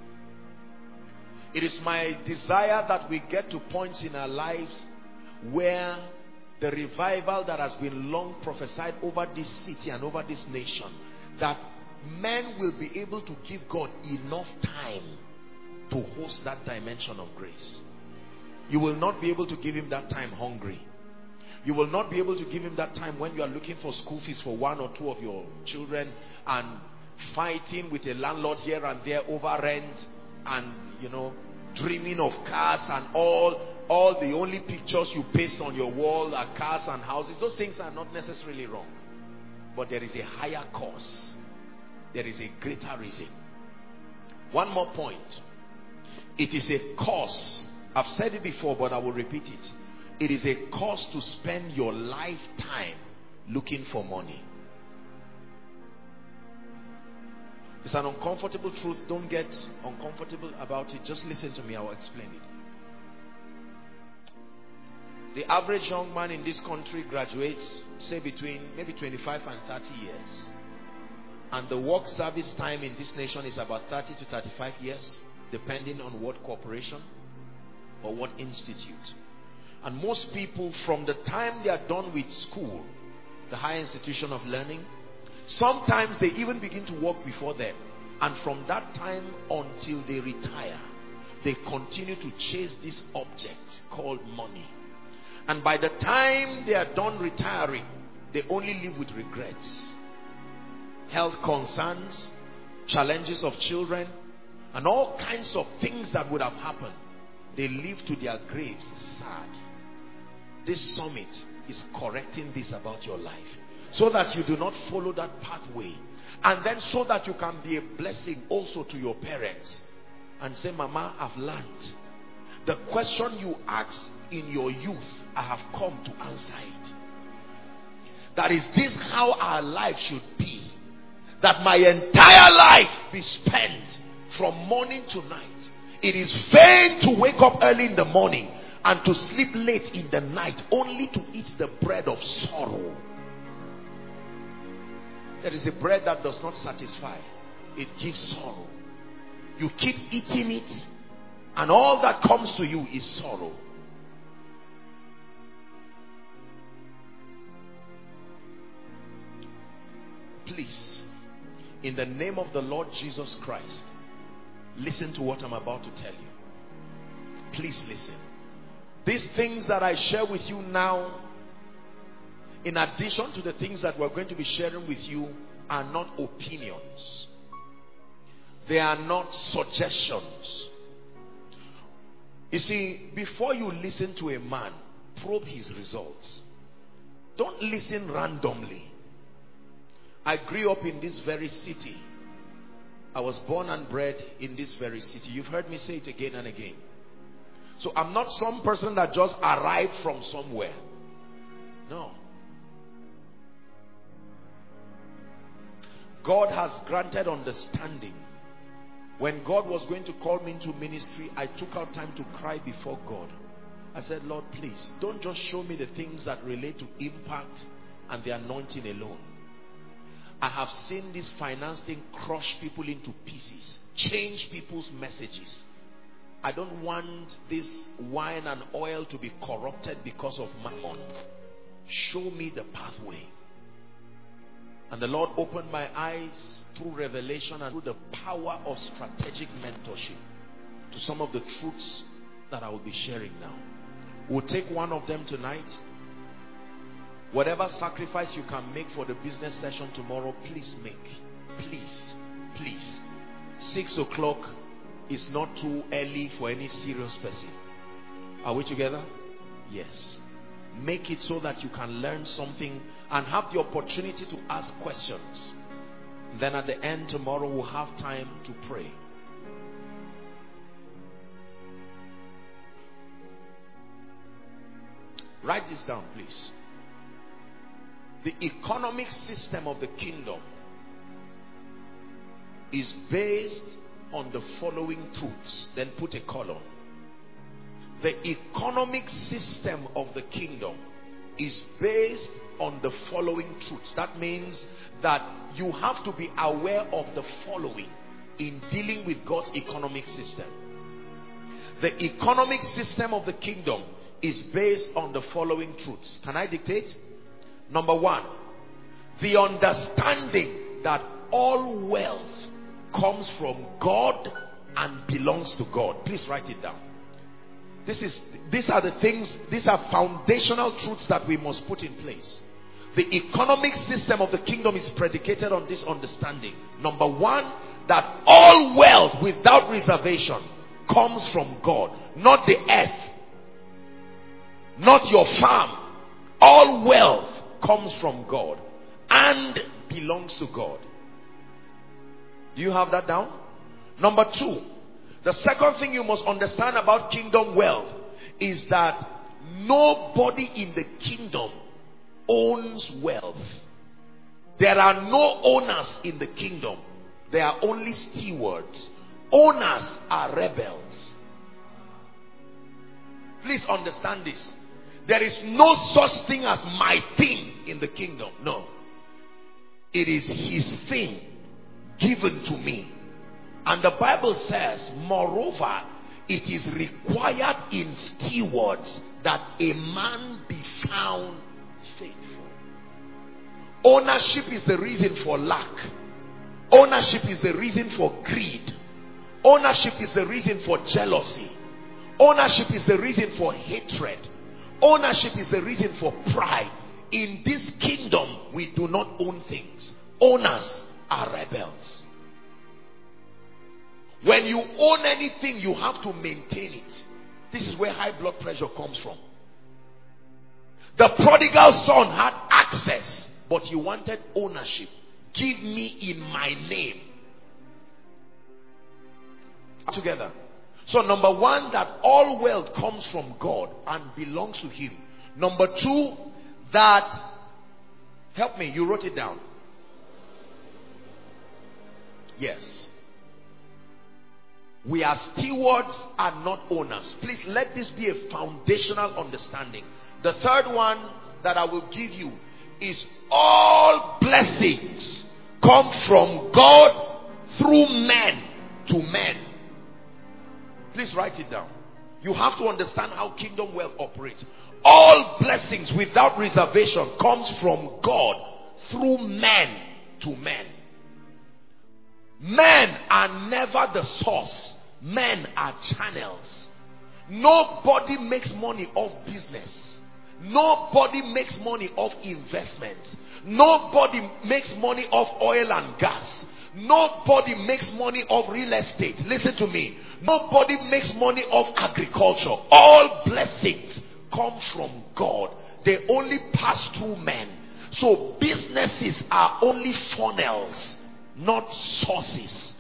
It is my desire that we get to points in our lives where the revival that has been long prophesied over this city and over this nation, that men will be able to give God enough time to host that dimension of grace. You will not be able to give him that time hungry. You will not be able to give him that time when you are looking for school fees for one or two of your children and fighting with a landlord here and there over rent, and dreaming of cars and all the only pictures you paste on your wall are cars and houses. Those things are not necessarily wrong, but there is a higher cause. There is a greater reason. One more point. It is a cause. I've said it before, but I will repeat it. It is a cause to spend your lifetime looking for money. It's an uncomfortable truth. Don't get uncomfortable about it. Just listen to me. I will explain it. The average young man in this country graduates, say between maybe 25 and 30 years. And the work service time in this nation is about 30 to 35 years, depending on what corporation or what institute. And most people, from the time they are done with school, the higher institution of learning, sometimes they even begin to work before them. And from that time until they retire, they continue to chase this object called money. And by the time they are done retiring, they only live with regrets, health concerns, challenges of children, and all kinds of things that would have happened. They live to their graves sad. This summit is correcting this about your life, so that you do not follow that pathway, and then so that you can be a blessing also to your parents and say, Mama, I've learned. The question you asked in your youth, I have come to answer it. That is this how our life should be. That my entire life be spent from morning to night. It is vain to wake up early in the morning and to sleep late in the night only to eat the bread of sorrow. There is a bread that does not satisfy. It gives sorrow. You keep eating it, and all that comes to you is sorrow. Please, in the name of the Lord Jesus Christ, listen to what I'm about to tell you. Please listen. These things that I share with you now, in addition to the things that we're going to be sharing with you, are not opinions. They are not suggestions. You see, before you listen to a man, probe his results. Don't listen randomly. I grew up in this very city. I was born and bred in this very city. You've heard me say it again and again. So I'm not some person that just arrived from somewhere. No. God has granted understanding. When God was going to call me into ministry, I took out time to cry before God. I said, Lord, please, don't just show me the things that relate to impact and the anointing alone. I have seen this finance thing crush people into pieces, change people's messages. I don't want this wine and oil to be corrupted because of mammon. Show me the pathway. And the Lord opened my eyes through revelation and through the power of strategic mentorship to some of the truths that I will be sharing now. We'll take one of them tonight. Whatever sacrifice you can make for the business session tomorrow, please make. Please, please. 6 o'clock is not too early for any serious person. Are we together? Yes. Make it so that you can learn something and have the opportunity to ask questions. Then at the end tomorrow we'll have time to pray. Write this down, please. The economic system of the kingdom is based on the following truths. Then put a colon. The economic system of the kingdom is based on the following truths. That means that you have to be aware of the following. in dealing with God's economic system. The economic system of the kingdom is based on the following truths. Can I dictate? Number one, the understanding that all wealth comes from God and belongs to God. Please write it down. These are the things, these are foundational truths that we must put in place. The economic system of the kingdom is predicated on this understanding. Number one, that all wealth without reservation comes from God, not the earth, not your farm. All wealth comes from God and belongs to God. Do you have that down? Number two, the second thing you must understand about kingdom wealth is that nobody in the kingdom owns wealth. There are no owners in the kingdom. There are only stewards. Owners are rebels. Please understand this. There is no such thing as my thing in the kingdom. No. It is his thing given to me. And the Bible says, moreover, it is required in stewards that a man be found faithful. Ownership is the reason for lack. Ownership is the reason for greed. Ownership is the reason for jealousy. Ownership is the reason for hatred. Ownership is the reason for pride. In this kingdom, we do not own things. Owners are rebels. When you own anything, you have to maintain it. This is where high blood pressure comes from. The prodigal son had access, but he wanted ownership. Give me in my name. Together. So number one, that all wealth comes from God and belongs to him. Number two, that, help me, you wrote it down. Yes. We are stewards and not owners. Please let this be a foundational understanding. The third one that I will give you is all blessings come from God through men to men. Please write it down. You have to understand how kingdom wealth operates. All blessings without reservation comes from God through men to men. Men are never the source. Men are channels. Nobody makes money off business. Nobody makes money off investments. Nobody makes money off oil and gas. Nobody makes money off real estate. Listen to me. Nobody makes money off agriculture. All blessings come from God. They only pass through men. So businesses are only funnels, not sources.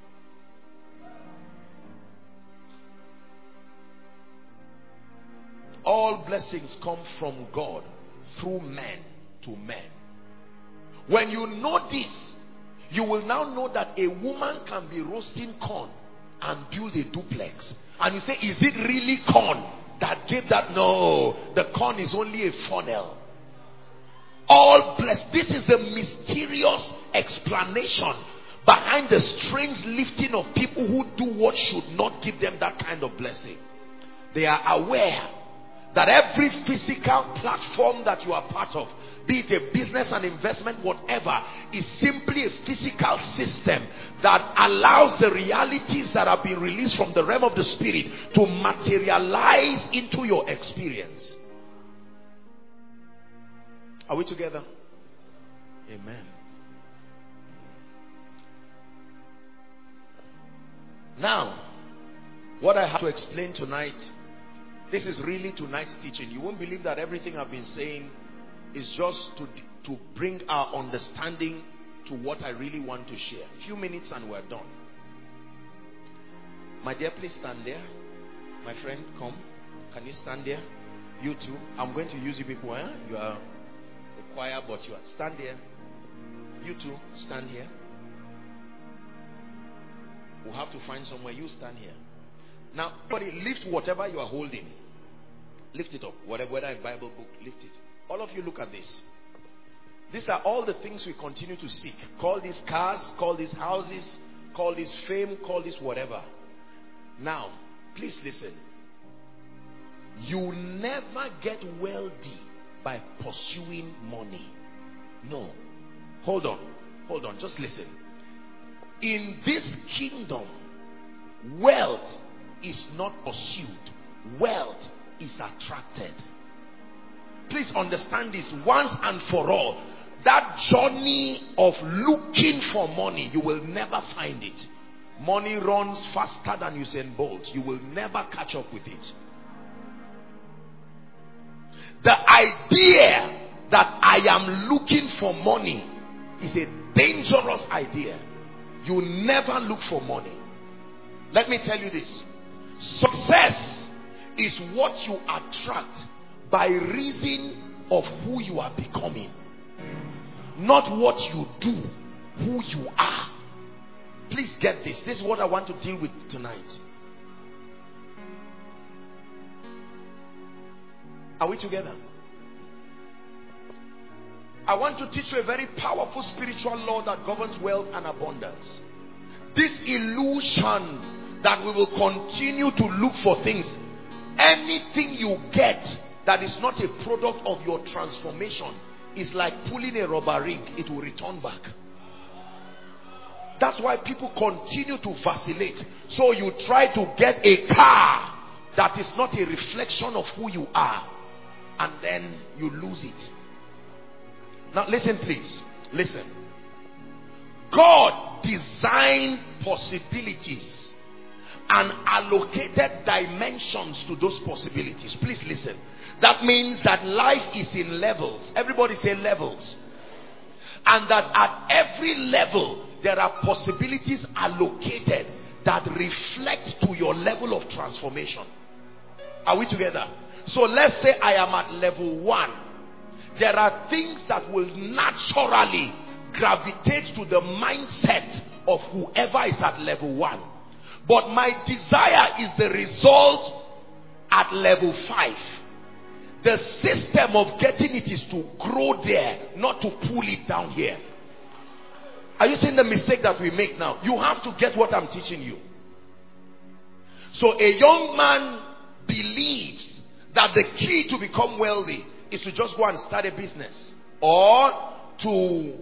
All blessings come from God through men to men. When you know this, you will now know that a woman can be roasting corn and build a duplex. And you say, is it really corn that gave that? No, the corn is only a funnel. All blessed. This is the mysterious explanation behind the strange lifting of people who do what should not give them that kind of blessing. They are aware that every physical platform that you are part of, be it a business, an investment, whatever, is simply a physical system that allows the realities that have been released from the realm of the spirit to materialize into your experience. Are we together? Amen. Now, what I have to explain tonight, this is really tonight's teaching. You won't believe that everything I've been saying is just to bring our understanding to what I really want to share. A few minutes and we're done. My dear, please stand there. My friend, come. Can you stand there? You too. I'm going to use you people. Eh? You are the choir, but you are. Stand there. You too. Stand here. We'll have to find somewhere. You stand here. Now, everybody, lift whatever you are holding. Lift it up. Whether a Bible book, lift it. All of you look at this. These are all the things we continue to seek. Call these cars, call these houses, call this fame, call this whatever. Now, please listen. You never get wealthy by pursuing money. No. Hold on. Hold on. Just listen. In this kingdom, wealth is not pursued. Wealth is attracted. Please understand this once and for all. That journey of looking for money, you will never find it. Money runs faster than Usain Bolt. You will never catch up with it. The idea that I am looking for money is a dangerous idea. You never look for money. Let me tell you this. Success is what you attract by reason of who you are becoming. Not what you do, who you are. Please get this. This is what I want to deal with tonight. Are we together? I want to teach you a very powerful spiritual law that governs wealth and abundance. This illusion that we will continue to look for things. Anything you get that is not a product of your transformation is like pulling a rubber ring. It will return back. That's why people continue to vacillate. So you try to get a car that is not a reflection of who you are, and then you lose it. Now listen, please. Listen. God designed possibilities and allocated dimensions to those possibilities. Please listen. That means that life is in levels. Everybody say levels. And that at every level there are possibilities allocated that reflect to your level of transformation. Are we together? So let's say I am at level 1. There are things that will naturally gravitate to the mindset of whoever is at level 1. But my desire is the result at level 5. The system of getting it is to grow there, not to pull it down here. Are you seeing the mistake that we make now? You have to get what I'm teaching you. So a young man believes that the key to become wealthy is to just go and start a business, or to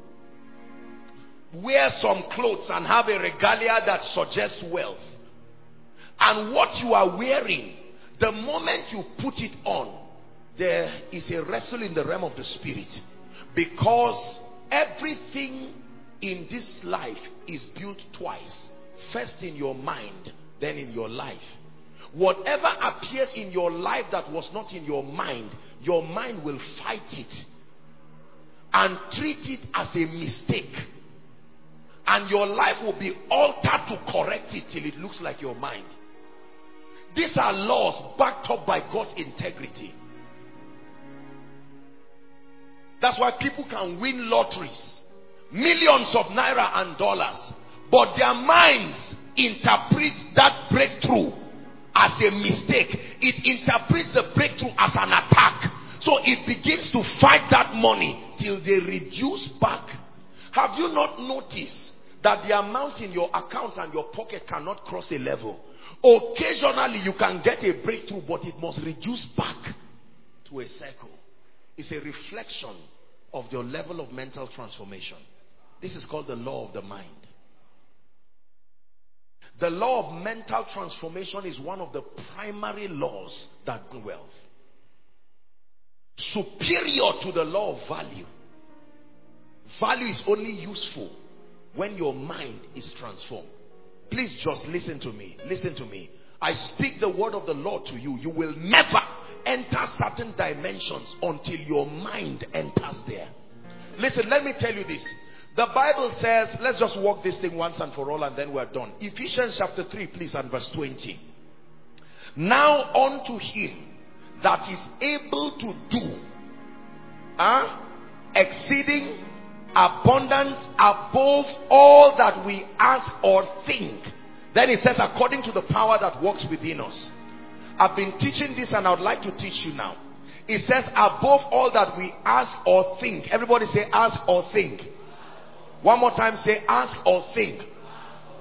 wear some clothes and have a regalia that suggests wealth. And what you are wearing, the moment you put it on, there is a wrestle in the realm of the spirit, because everything in this life is built twice. First in your mind, then in your life. Whatever appears in your life that was not in your mind will fight it and treat it as a mistake, and your life will be altered to correct it till it looks like your mind. These are laws backed up by God's integrity. That's why people can win lotteries, millions of naira and dollars, but their minds interpret that breakthrough as a mistake. It interprets the breakthrough as an attack. So it begins to fight that money till they reduce back. Have you not noticed that the amount in your account and your pocket cannot cross a level? Occasionally you can get a breakthrough, but it must reduce back to a circle. It's a reflection of your level of mental transformation. This is called the law of the mind. The law of mental transformation is one of the primary laws that bring wealth. Superior to the law of value. Value is only useful when your mind is transformed. Please just listen to me. Listen to me. I speak the word of the Lord to you. You will never enter certain dimensions until your mind enters there. Listen, let me tell you this. The Bible says, let's just walk this thing once and for all and then we're done. Ephesians chapter 3, please, and verse 20. Now unto him that is able to do exceeding abundant above all that we ask or think. Then it says, according to the power that works within us. I've been teaching this and I would like to teach you now. It says above all that we ask or think. Everybody say ask or think. One more time, say ask or think.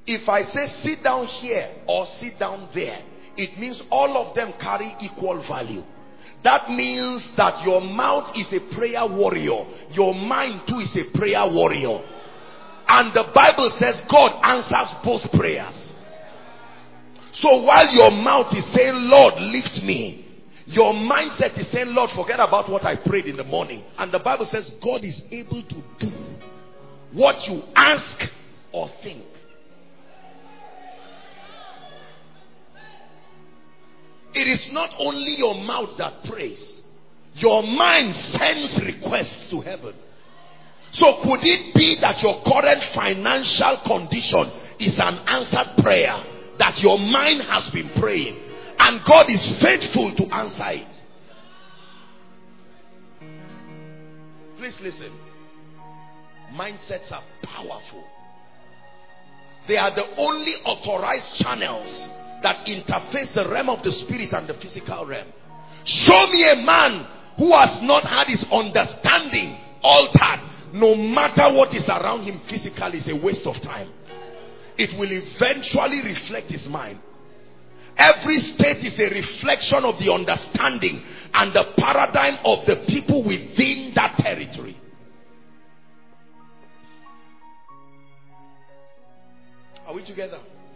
If I say sit down here or sit down there, it means all of them carry equal value. That means that your mouth is a prayer warrior. Your mind too is a prayer warrior. And the Bible says God answers both prayers. So while your mouth is saying, Lord, lift me, your mindset is saying, Lord, forget about what I prayed in the morning. And the Bible says God is able to do what you ask or think. It is not only your mouth that prays. Your mind sends requests to heaven. So could it be that your current financial condition is an answered prayer that your mind has been praying, and God is faithful to answer it? Please listen. Mindsets are powerful. They are the only authorized channels that interface the realm of the spirit and the physical realm. Show me a man who has not had his understanding altered. No matter what is around him physically, is a waste of time. It will eventually reflect his mind. Every state is a reflection of the understanding and the paradigm of the people within that territory. Are we together?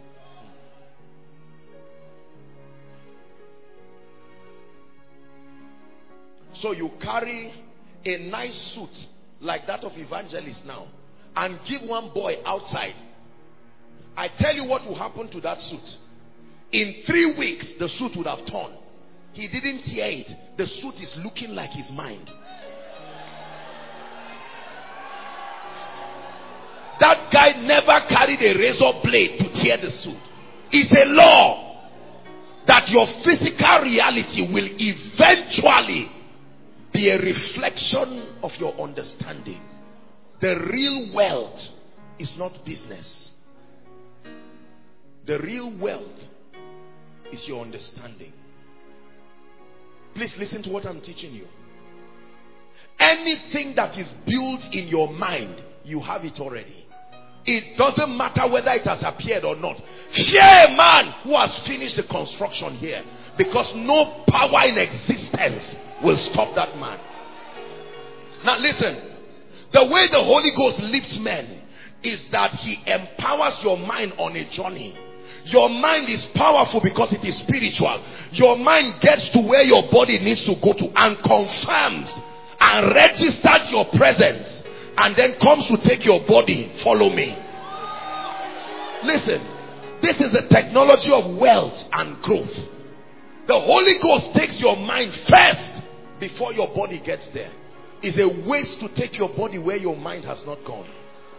So you carry a nice suit like that of evangelist now and give one boy outside. I tell you what will happen to that suit. In 3 weeks, the suit would have torn. He didn't tear it. The suit is looking like his mind. That guy never carried a razor blade to tear the suit. It's a law that your physical reality will eventually be a reflection of your understanding. The real wealth is not business. The real wealth is your understanding. Please listen to what I'm teaching you. Anything that is built in your mind, you have it already. It doesn't matter whether it has appeared or not. Fear a man who has finished the construction here, because no power in existence will stop that man. Now listen, the way the Holy Ghost lifts men is that he empowers your mind on a journey. Your mind is powerful because it is spiritual. Your mind gets to where your body needs to go to and confirms and registers your presence, and then comes to take your body. Follow me. Listen, this is the technology of wealth and growth. The Holy Ghost takes your mind first before your body gets there. It's a waste to take your body where your mind has not gone.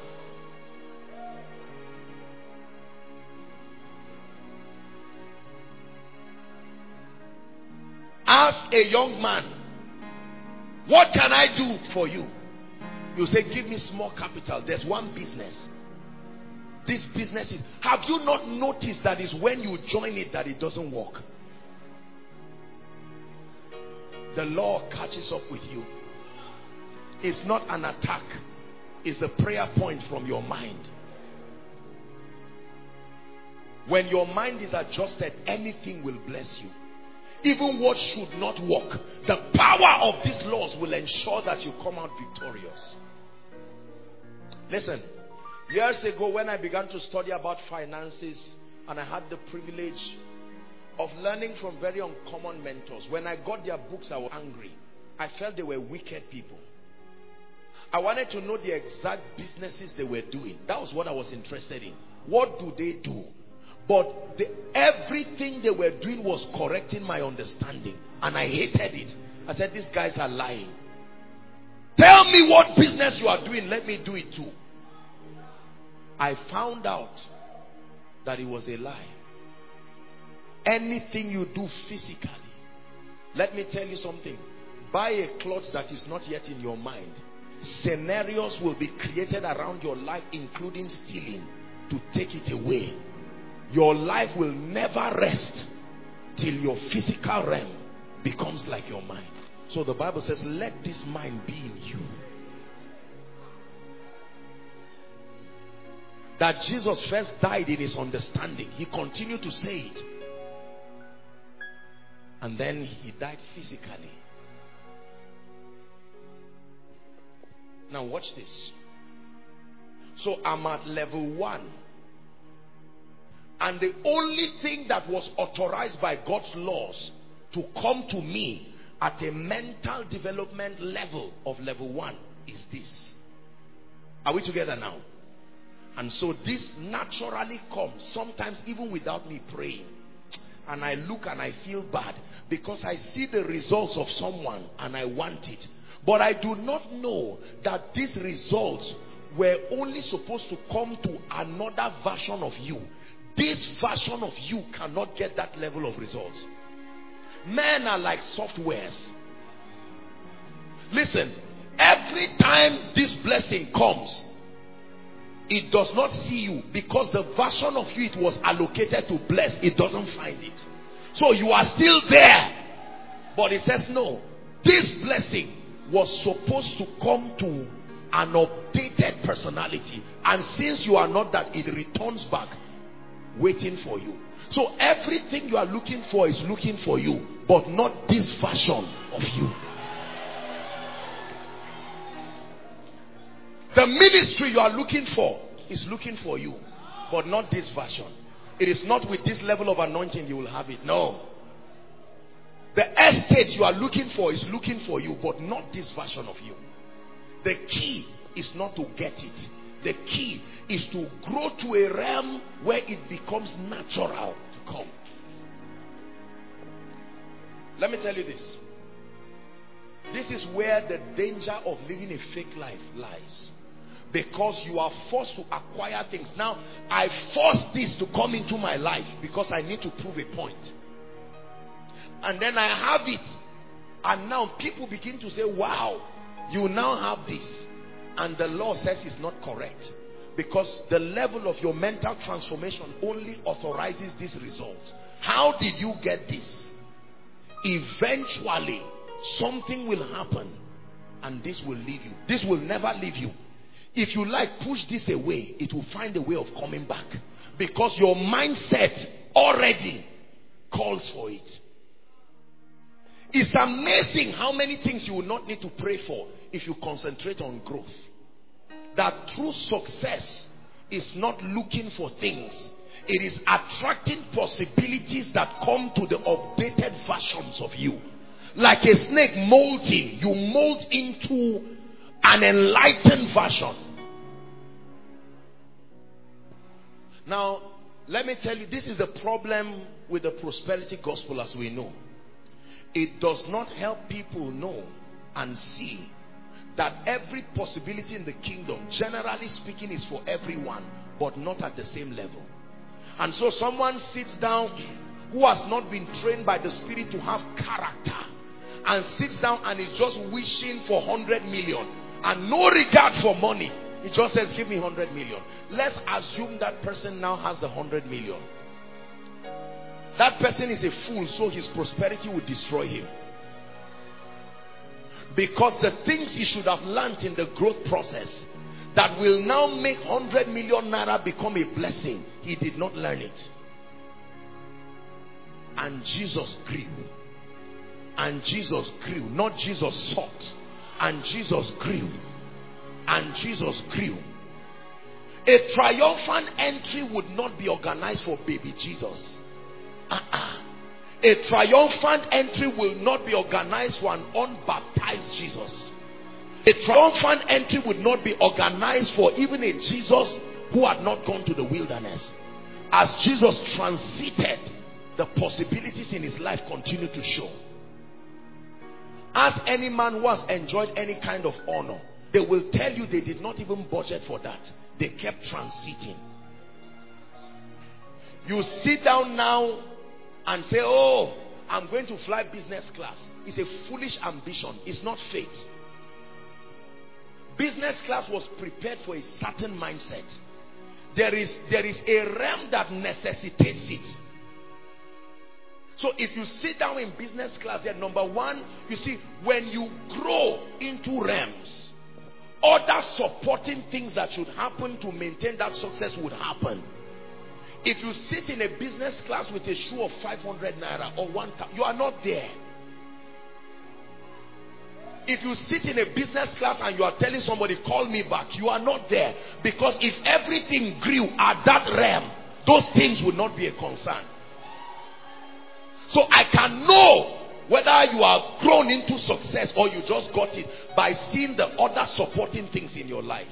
Ask a young man, what can I do for you? You say, give me small capital. There's one business. This business is, have you not noticed that it's when you join it that it doesn't work? The law catches up with you. It's not an attack. It's the prayer point from your mind. When your mind is adjusted, anything will bless you. Even what should not work, the power of these laws will ensure that you come out victorious. Listen, years ago when I began to study about finances, and I had the privilege of learning from very uncommon mentors, when I got their books I was angry. I felt they were wicked people. I wanted to know the exact businesses they were doing. That was what I was interested in. What do they do? But everything they were doing was correcting my understanding, and I hated it. I said, these guys are lying. Tell me what business you are doing, let me do it too. I found out that it was a lie. Anything you do physically, let me tell you something, buy a cloth that is not yet in your mind. Scenarios will be created around your life, including stealing, to take it away. Your life will never rest till your physical realm becomes like your mind. So the Bible says, let this mind be in you. that Jesus first died in his understanding. He continued to say it. And then he died physically. Now watch this. So I'm at level 1. And the only thing that was authorized by God's laws to come to me at a mental development level of level 1 is this. Are we together now? And so this naturally comes, sometimes even without me praying. And I look and I feel bad because I see the results of someone and I want it. But I do not know that these results were only supposed to come to another version of you. This version of you cannot get that level of results. Men are like softwares. Listen, every time this blessing comes, it does not see you because the version of you it was allocated to bless, it doesn't find it. So you are still there. But it says no. This blessing was supposed to come to an updated personality. And since you are not that, it returns back waiting for you. So everything you are looking for is looking for you, but not this version of you. The ministry you are looking for is looking for you, but not this version. It is not with this level of anointing you will have it. No. The estate you are looking for is looking for you, but not this version of you. The key is not to get it. The key is to grow to a realm where it becomes natural to come. Let me tell you this. This is where the danger of living a fake life lies. Because you are forced to acquire things. Now, I forced this to come into my life because I need to prove a point. And then I have it. And now people begin to say, wow, you now have this. And the law says it's not correct. Because the level of your mental transformation only authorizes these results. How did you get this? Eventually, something will happen. And this will leave you. This will never leave you. If you like, push this away, it will find a way of coming back. Because your mindset already calls for it. It's amazing how many things you will not need to pray for if you concentrate on growth. That true success is not looking for things. It is attracting possibilities that come to the updated versions of you. Like a snake molting, you molt into an enlightened version. Now, let me tell you, this is the problem with the prosperity gospel as we know. It does not help people know and see that every possibility in the kingdom, generally speaking, is for everyone, but not at the same level. And so someone sits down who has not been trained by the Spirit to have character, and sits down and is just wishing for 100 million and no regard for money. He just says, give me 100 million. Let's assume that person now has the 100 million. That person is a fool, so his prosperity will destroy him. Because the things he should have learned in the growth process that will now make 100 million naira become a blessing, he did not learn it. And Jesus grew. And Jesus grew. Not Jesus sought. And Jesus grew. And Jesus grew. A triumphant entry would not be organized for baby Jesus. A triumphant entry will not be organized for an unbaptized Jesus. A triumphant entry would not be organized for even a Jesus who had not gone to the wilderness. As Jesus transited, the possibilities in his life continued to show. Ask any man who has enjoyed any kind of honor. They will tell you they did not even budget for that. They kept transiting. You sit down now and say, oh, I'm going to fly business class. It's a foolish ambition. It's not faith. Business class was prepared for a certain mindset. There is a realm that necessitates it. So if you sit down in business class, then number one, you see, when you grow into realms, other supporting things that should happen to maintain that success would happen. If you sit in a business class with a shoe of 500 naira or 1,000, you are not there. If you sit in a business class and you are telling somebody, call me back, you are not there. Because if everything grew at that realm, those things would not be a concern. So I can know whether you are grown into success or you just got it by seeing the other supporting things in your life.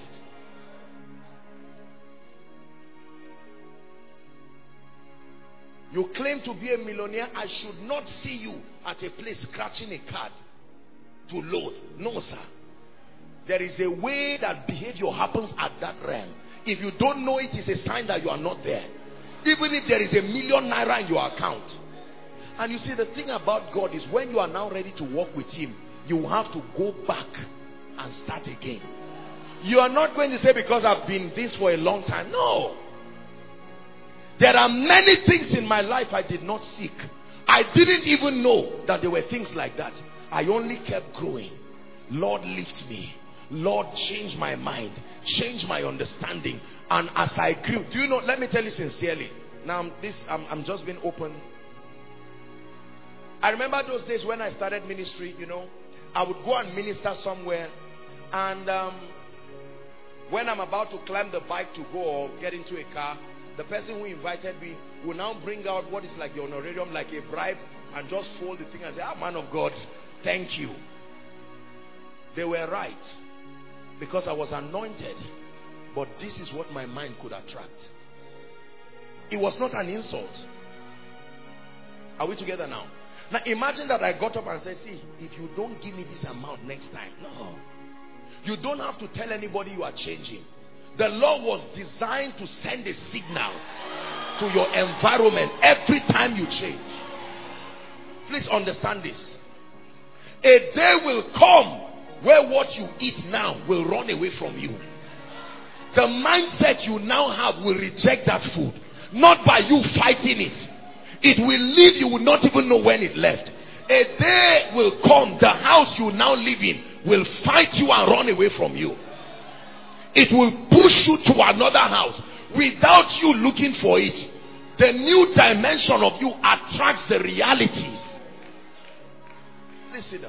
You claim to be a millionaire. I should not see you at a place scratching a card to load. No, sir. There is a way that behavior happens at that realm. If you don't know it, it's a sign that you are not there. Even if there is ₦1 million in your account. And you see, the thing about God is when you are now ready to walk with him, you have to go back and start again. You are not going to say, because I've been this for a long time. No. There are many things in my life I did not seek. I didn't even know that there were things like that. I only kept growing. Lord, lift me. Lord, change my mind. Change my understanding. And as I grew, do you know, let me tell you sincerely. Now, I'm just being open. I remember those days when I started ministry, you know, I would go and minister somewhere. And when I'm about to climb the bike to go or get into a car, the person who invited me will now bring out what is like the honorarium, like a bribe, and just fold the thing and say, man of God, thank you. They were right. Because I was anointed. But this is what my mind could attract. It was not an insult. Are we together now? Now imagine that I got up and said, see, if you don't give me this amount next time. No. You don't have to tell anybody you are changing. The law was designed to send a signal to your environment every time you change. Please understand this. A day will come where what you eat now will run away from you. The mindset you now have will reject that food. Not by you fighting it. It will leave, you will not even know when it left. A day will come, the house you now live in will fight you and run away from you. It will push you to another house without you looking for it. The new dimension of you attracts the realities. Please sit down.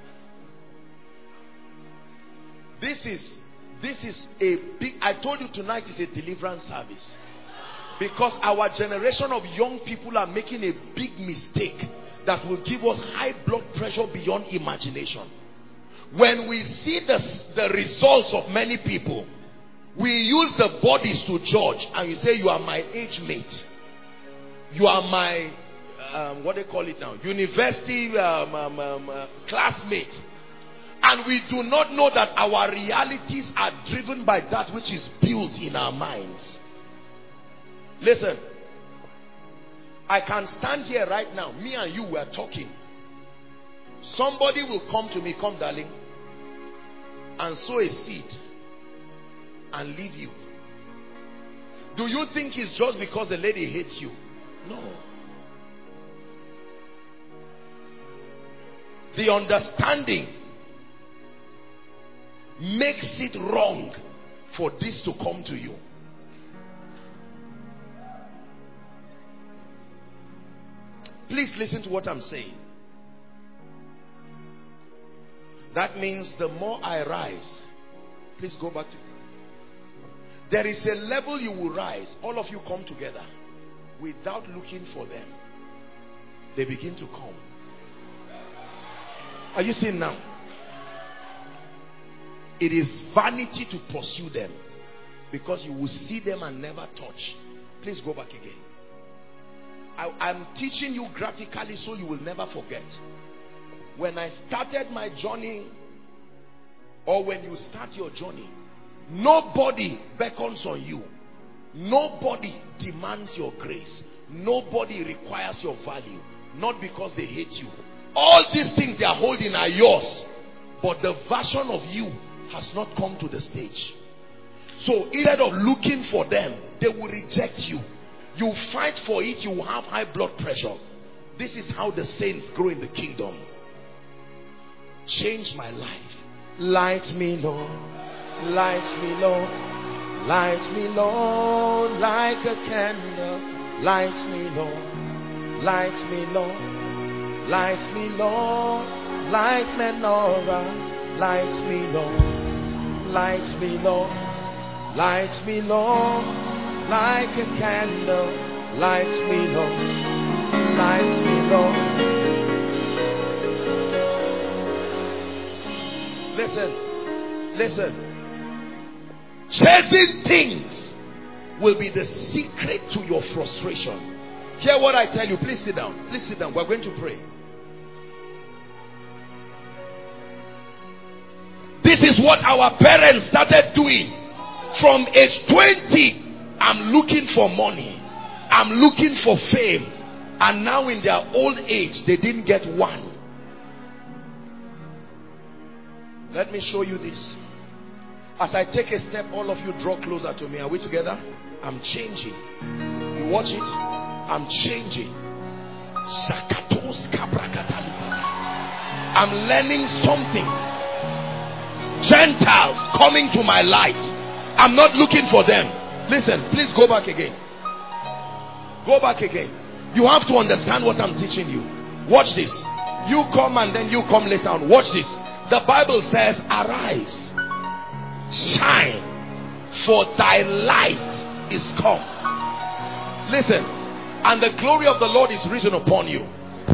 This is a big, I told you tonight is a deliverance service. Because our generation of young people are making a big mistake that will give us high blood pressure beyond imagination. When we see the results of many people, we use the bodies to judge, and you say, you are my age mate. You are my, what they call it now, university classmate. And we do not know that our realities are driven by that which is built in our minds. Listen, I can stand here right now. Me and you were talking. Somebody will come to me, come darling, and sow a seed and leave you. Do you think it's just because the lady hates you? No. The understanding makes it wrong for this to come to you. Please listen to what I'm saying. That means the more I rise, please go back to, there is a level you will rise. All of you come together without looking for them. They begin to come. Are you seeing now? It is vanity to pursue them, because you will see them and never touch. Please go back again. I'm teaching you graphically so you will never forget. When I started my journey, or when you start your journey, nobody beckons on you. Nobody demands your grace. Nobody requires your value. Not because they hate you. All these things they are holding are yours, but the version of you has not come to the stage. So instead of looking for them, they will reject you. You fight for it, you will have high blood pressure. This is how the saints grow in the kingdom. Change my life. Light me, Lord. Light me, Lord. Light me, Lord, like a candle. Light me, Lord. Light me, Lord. Light me, Lord, like menorah. Light me, Lord. Light me, Lord. Light me, Lord, like a candle. Light me, Lord. Light me, Lord. Listen. Listen. Chasing things will be the secret to your frustration. Hear what I tell you. Please sit down. Please sit down. We're going to pray. This is what our parents started doing. From age 20, I'm looking for money. I'm looking for fame. And now in their old age, they didn't get one. Let me show you this. As I take a step, all of you draw closer to me. Are we together? I'm changing. You watch it? I'm changing. I'm learning something. Gentiles coming to my light. I'm not looking for them. Listen, please go back again. Go back again. You have to understand what I'm teaching you. Watch this. You come and then you come later on. Watch this. The Bible says, arise, shine, for thy light is come. Listen. And the glory of the Lord is risen upon you.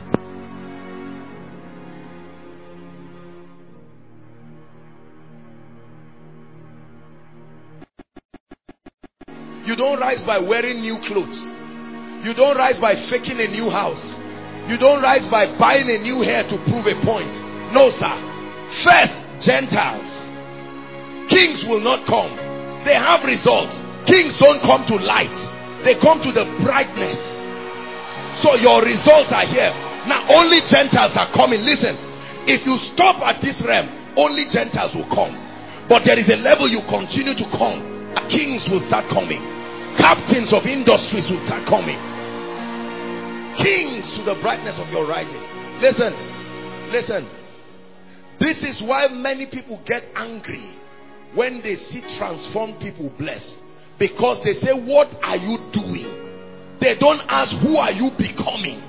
You don't rise by wearing new clothes. You don't rise by faking a new house. You don't rise by buying a new hair to prove a point. No, sir. First, Gentiles. Kings will not come. They have results. Kings don't come to light. They come to the brightness. So your results are here. Now only Gentiles are coming. Listen, if you stop at this realm, only Gentiles will come. But there is a level you continue to come. Kings will start coming. Captains of industries will start coming. Kings to the brightness of your rising. Listen, listen. This is why many people get angry when they see transformed people blessed. Because they say, what are you doing? They don't ask, who are you becoming?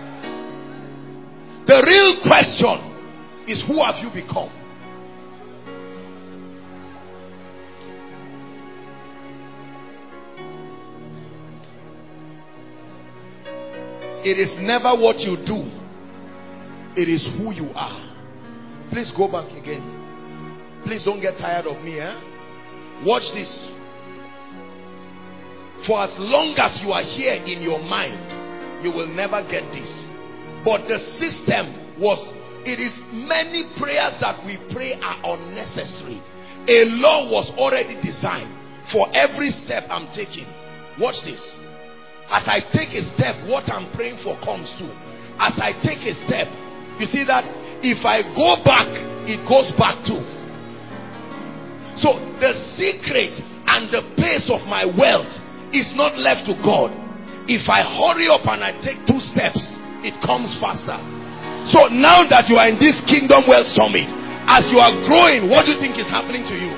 The real question is, who have you become? It is never what you do. It is who you are. Please go back again. Please don't get tired of me. Watch this. For as long as you are here in your mind, you will never get this. But the system was, it is many prayers that we pray are unnecessary. A law was already designed for every step I'm taking. Watch this. As I take a step, what I'm praying for comes too. As I take a step, you see that if I go back, it goes back too. So the secret and the pace of my wealth is not left to God. If I hurry up and I take 2 steps, it comes faster. So now that you are in this Kingdom Wealth Summit, as you are growing, what do you think is happening to you?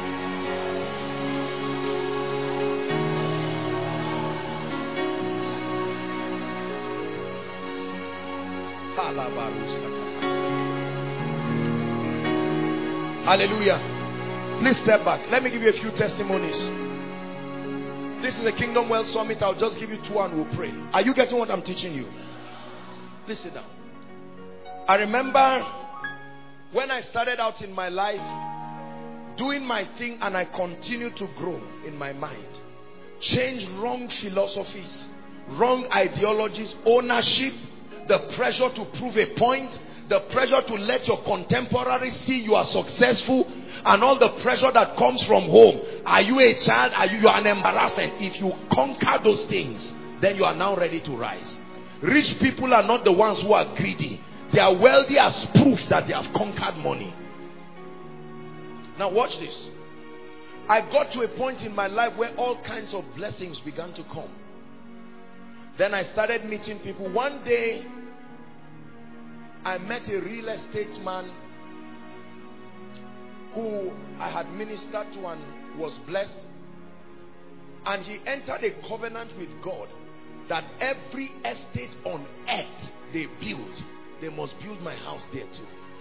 Hallelujah. Please step back. Let me give you a few testimonies. This is a Kingdom Wealth Summit. I'll just give you 2 and we'll pray. Are you getting what I'm teaching you? Please sit down. I remember when I started out in my life doing my thing, and I continued to grow in my mind. Change wrong philosophies, wrong ideologies, ownership, the pressure to prove a point, the pressure to let your contemporaries see you are successful, and all the pressure that comes from home. Are you a child? You are an embarrassment. If you conquer those things, then you are now ready to rise. Rich people are not the ones who are greedy. They are wealthy as proof that they have conquered money. Now watch this. I got to a point in my life where all kinds of blessings began to come. Then I started meeting people. One day, I met a real estate man who I had ministered to and was blessed. And he entered a covenant with God that every estate on earth they build, they must build my house there too.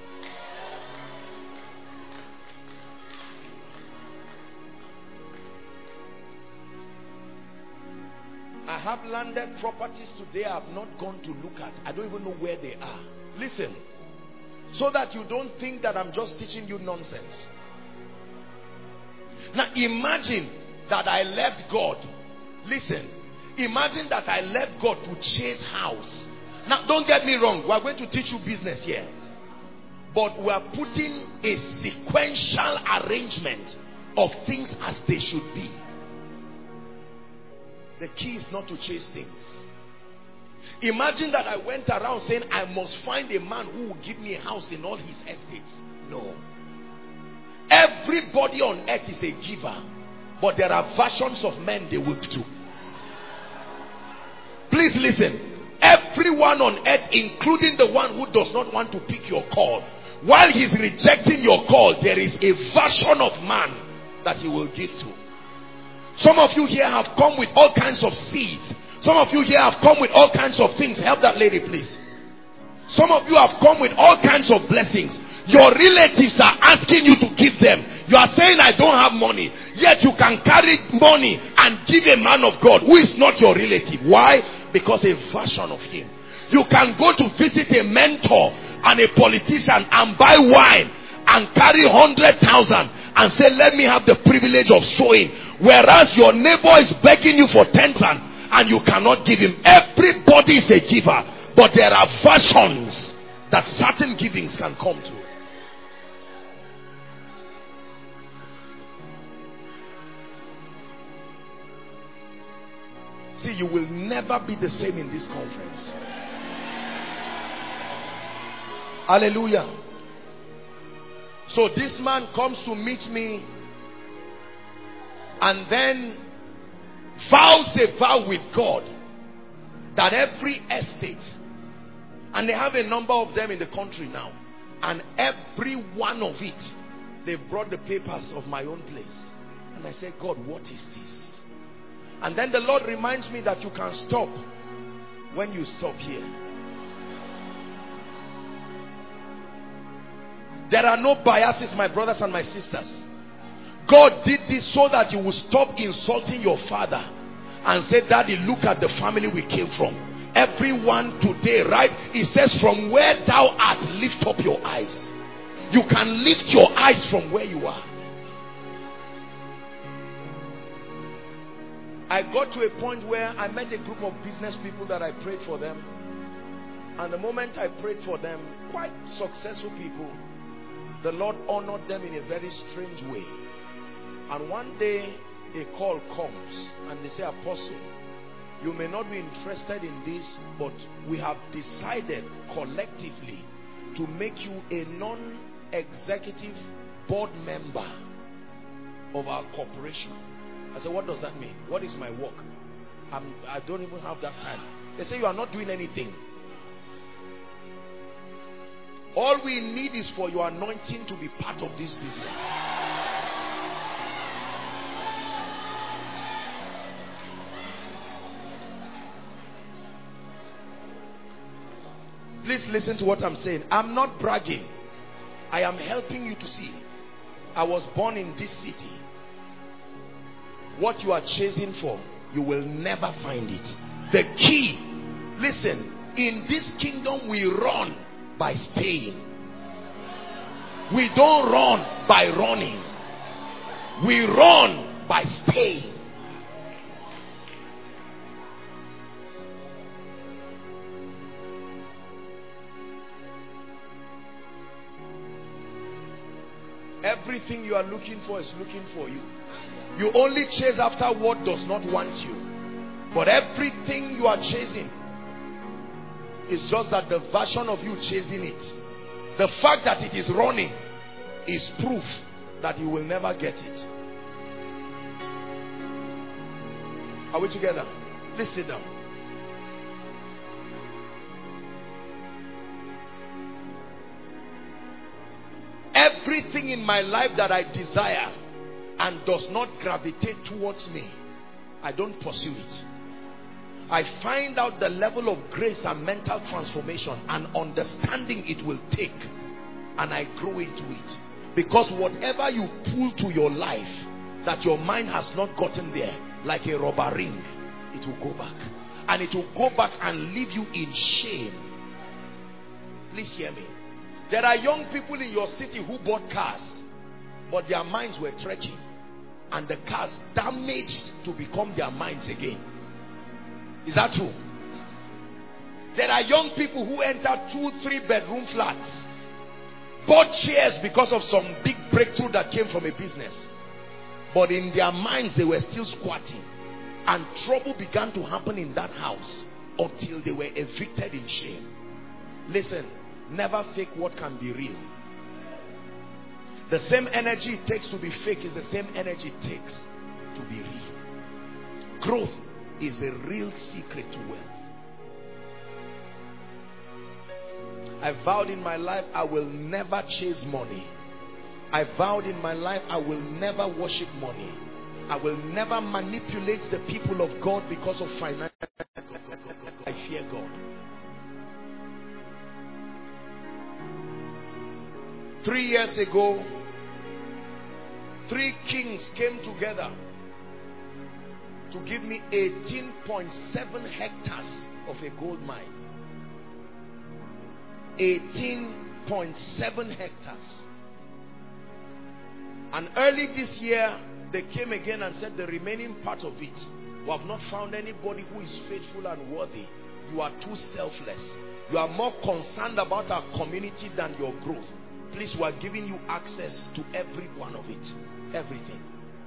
I have landed properties today I have not gone to look at. I don't even know where they are. Listen, so that you don't think that I'm just teaching you nonsense. Now imagine that I left God. Listen, imagine that I left God to chase house. Now don't get me wrong, we are going to teach you business here, but we are putting a sequential arrangement of things as they should be. The key is not to chase things. Imagine that I went around saying I must find a man who will give me a house in all his estates. No. Everybody on earth is a giver, but there are versions of men they whip to. Please listen. Everyone on earth, including the one who does not want to pick your call, while he's rejecting your call, there is a version of man that he will give to. Some of you here have come with all kinds of seeds. Some of you here have come with all kinds of things. Help that lady, please. Some of you have come with all kinds of blessings. Your relatives are asking you to give them. You are saying, I don't have money. Yet you can carry money and give a man of God who is not your relative. Why? Because a version of him. You can go to visit a mentor and a politician and buy wine and carry 100,000 and say, let me have the privilege of sowing. Whereas your neighbor is begging you for 10,000 and you cannot give him. Everybody is a giver, but there are versions that certain givings can come to. See, you will never be the same in this conference. Hallelujah. So this man comes to meet me and then vows a vow with God that every estate, and they have a number of them in the country now, and every one of it, they brought the papers of my own place. And I said, God, what is this? And then the Lord reminds me that you can stop when you stop here. There are no biases, my brothers and my sisters. God did this so that you will stop insulting your father and say, Daddy, look at the family we came from. Everyone today, right? It says, from where thou art, lift up your eyes. You can lift your eyes from where you are. I got to a point where I met a group of business people that I prayed for them. And the moment I prayed for them, quite successful people, the Lord honored them in a very strange way. And one day a call comes and they say, Apostle, you may not be interested in this, but we have decided collectively to make you a non-executive board member of our corporation. I said, what does that mean? What is my work? I don't even have that time. They say, you are not doing anything. All we need is for your anointing to be part of this business. Please listen to what I'm saying. I'm not bragging. I am helping you to see. I was born in this city. What you are chasing for, you will never find it. The key, listen, in this kingdom we run by staying. We don't run by running. We run by staying. Everything you are looking for is looking for you. You only chase after what does not want you. But everything you are chasing is just that the version of you chasing it. The fact that it is running is proof that you will never get it. Are we together? Please sit down. everything in my life that I desire and does not gravitate towards me, I don't pursue it. I find out the level of grace and mental transformation and understanding it will take, and I grow into it. Because whatever you pull to your life that your mind has not gotten there, like a rubber ring, it will go back. And it will go back and leave you in shame. Please hear me. There are young people in your city who bought cars, but their minds were trekking, and the cars damaged to become their minds again. Is that true? There are young people who entered 2-3 bedroom flats, bought chairs because of some big breakthrough that came from a business, but in their minds they were still squatting, and trouble began to happen in that house until they were evicted in shame. Listen, never fake what can be real. The same energy it takes to be fake is the same energy it takes to be real. Growth is the real secret to wealth. I vowed in my life I will never chase money. I vowed in my life I will never worship money. I will never manipulate the people of God because of financial. I fear God. 3 years ago, 3 kings came together to give me 18.7 hectares of a gold mine. 18.7 hectares. And early this year, they came again and said the remaining part of it, we have not found anybody who is faithful and worthy. You are too selfless. You are more concerned about our community than your growth. Please, we are giving you access to every one of it. Everything.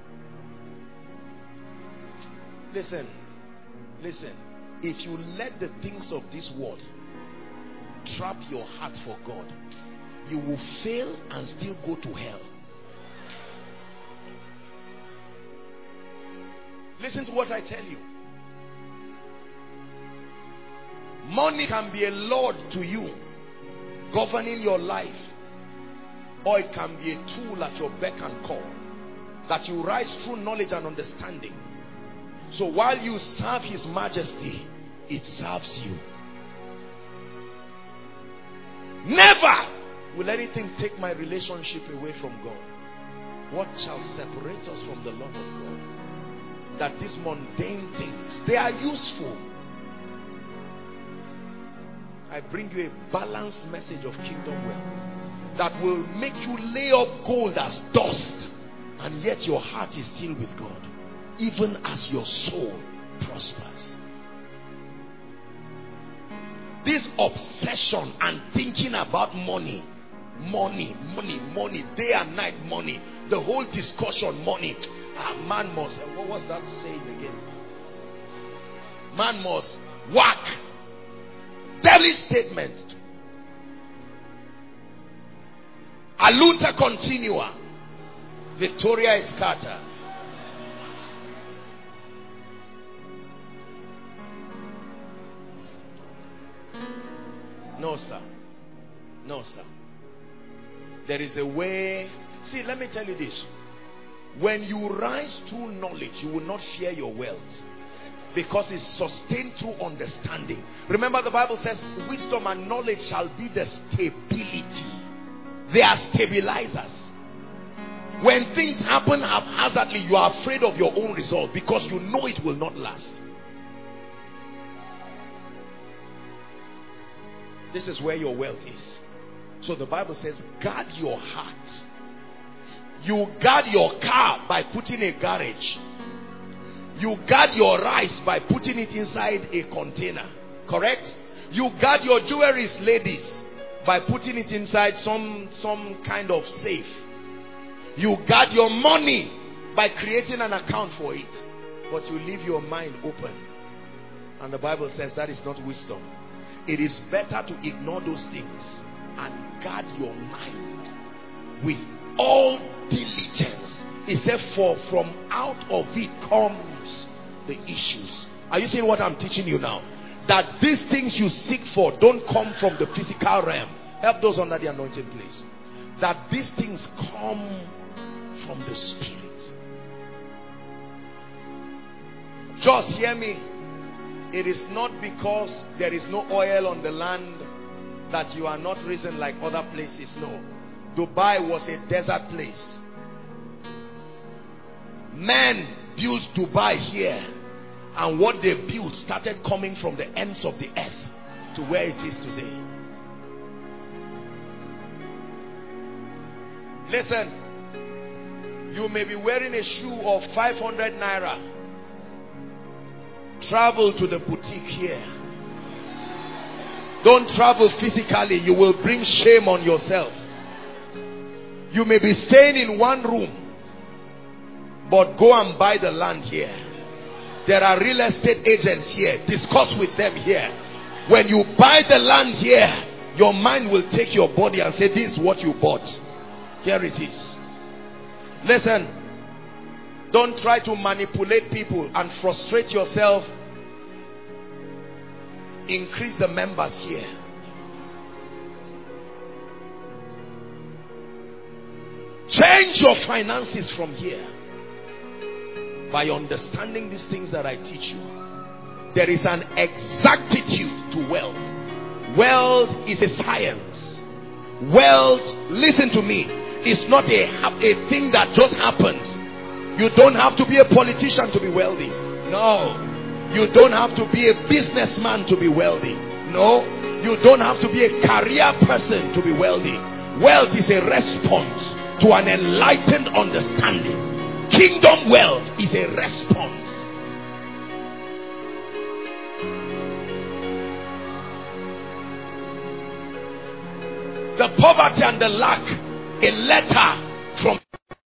Listen. Listen. If you let the things of this world trap your heart for God, you will fail and still go to hell. Listen to what I tell you. Money can be a lord to you, governing your life, or it can be a tool at your beck and call, that you rise through knowledge and understanding. So while you serve His Majesty, it serves you. Never will anything take my relationship away from God. What shall separate us from the love of God? That these mundane things, they are useful. I bring you a balanced message of kingdom wealth that will make you lay up gold as dust, and yet your heart is still with God, even as your soul prospers. This obsession and thinking about money, day and night money, the whole discussion money. Man must, what was that saying again? Man must work. Devilish statement. Aluta continua. Victoria is scattered. No, sir. No, sir. There is a way. See, let me tell you this. When you rise through knowledge, you will not fear your wealth, because it's sustained through understanding. Remember, the Bible says wisdom and knowledge shall be the stability. They are stabilizers. When things happen haphazardly, you are afraid of your own result because you know it will not last. This is where your wealth is. So the Bible says, guard your heart. You guard your car by putting a garage. You guard your rice by putting it inside a container. Correct? You guard your jewelries, ladies, by putting it inside some kind of safe. You guard your money by creating an account for it. But you leave your mind open. And the Bible says that is not wisdom. It is better to ignore those things and guard your mind with all diligence. He said, for from out of it comes the issues. Are you seeing what I'm teaching you now? That these things you seek for don't come from the physical realm. Help those under the anointing, please. that these things come from the Spirit. Just hear me. It is not because there is no oil on the land that you are not risen like other places. No. Dubai was a desert place. Men built Dubai here, and what they built started coming from the ends of the earth to where it is today. Listen, you may be wearing a shoe of 500 naira. Travel to the boutique here. Don't travel physically. You will bring shame on yourself. You may be staying in one room, but go and buy the land here. There are real estate agents here. Discuss with them here. When you buy the land here, your mind will take your body and say, this is what you bought. Here it is. Listen, don't try to manipulate people and frustrate yourself. Increase the members here. Change your finances from here by understanding these things that I teach you. There is an exactitude to wealth. Wealth is a science. Wealth, listen to me, is not a thing that just happens. You don't have to be a politician to be wealthy. No. You don't have to be a businessman to be wealthy. No. You don't have to be a career person to be wealthy. Wealth is a response to an enlightened understanding. Kingdom wealth is a response. The poverty and the lack, a letter from.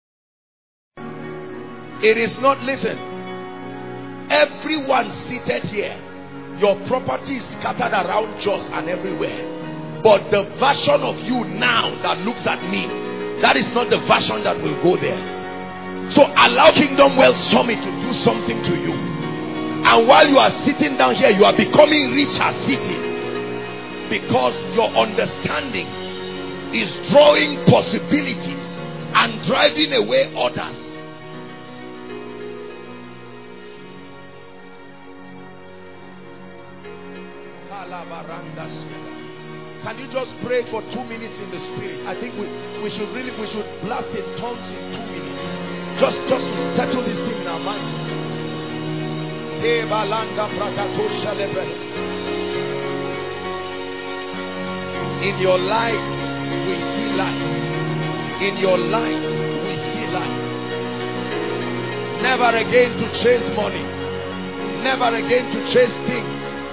It is not, listen, everyone seated here, your property is scattered around Jos and everywhere, but the version of you now that looks at me, that is not the version that will go there. So allow Kingdom Wealth Summit to do something to you, and while you are sitting down here, you are becoming richer sitting, because your understanding is drawing possibilities and driving away others. Can you just pray for 2 minutes in the spirit? I think we should blast in tongues in 2 minutes. Just to settle this thing in our minds. In your light, we see light. In your light, we see light. Never again to chase money. Never again to chase things.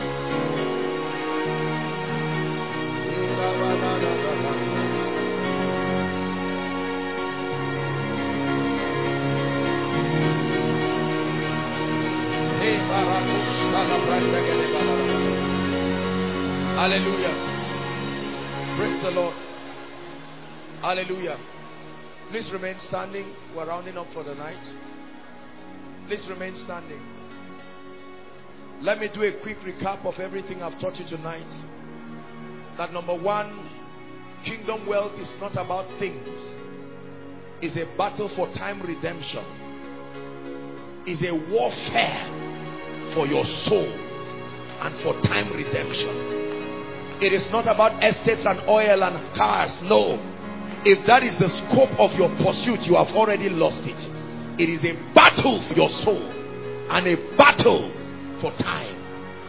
Hallelujah. Praise the Lord. Hallelujah. Please remain standing. We're rounding up for the night. Please remain standing. Let me do a quick recap of everything I've taught you tonight. That number one, kingdom wealth is not about things. It's a battle for time redemption. It's a warfare for your soul and for time redemption. It is not about estates and oil and cars. No. If that is the scope of your pursuit, you have already lost it. It is a battle for your soul and a battle for time.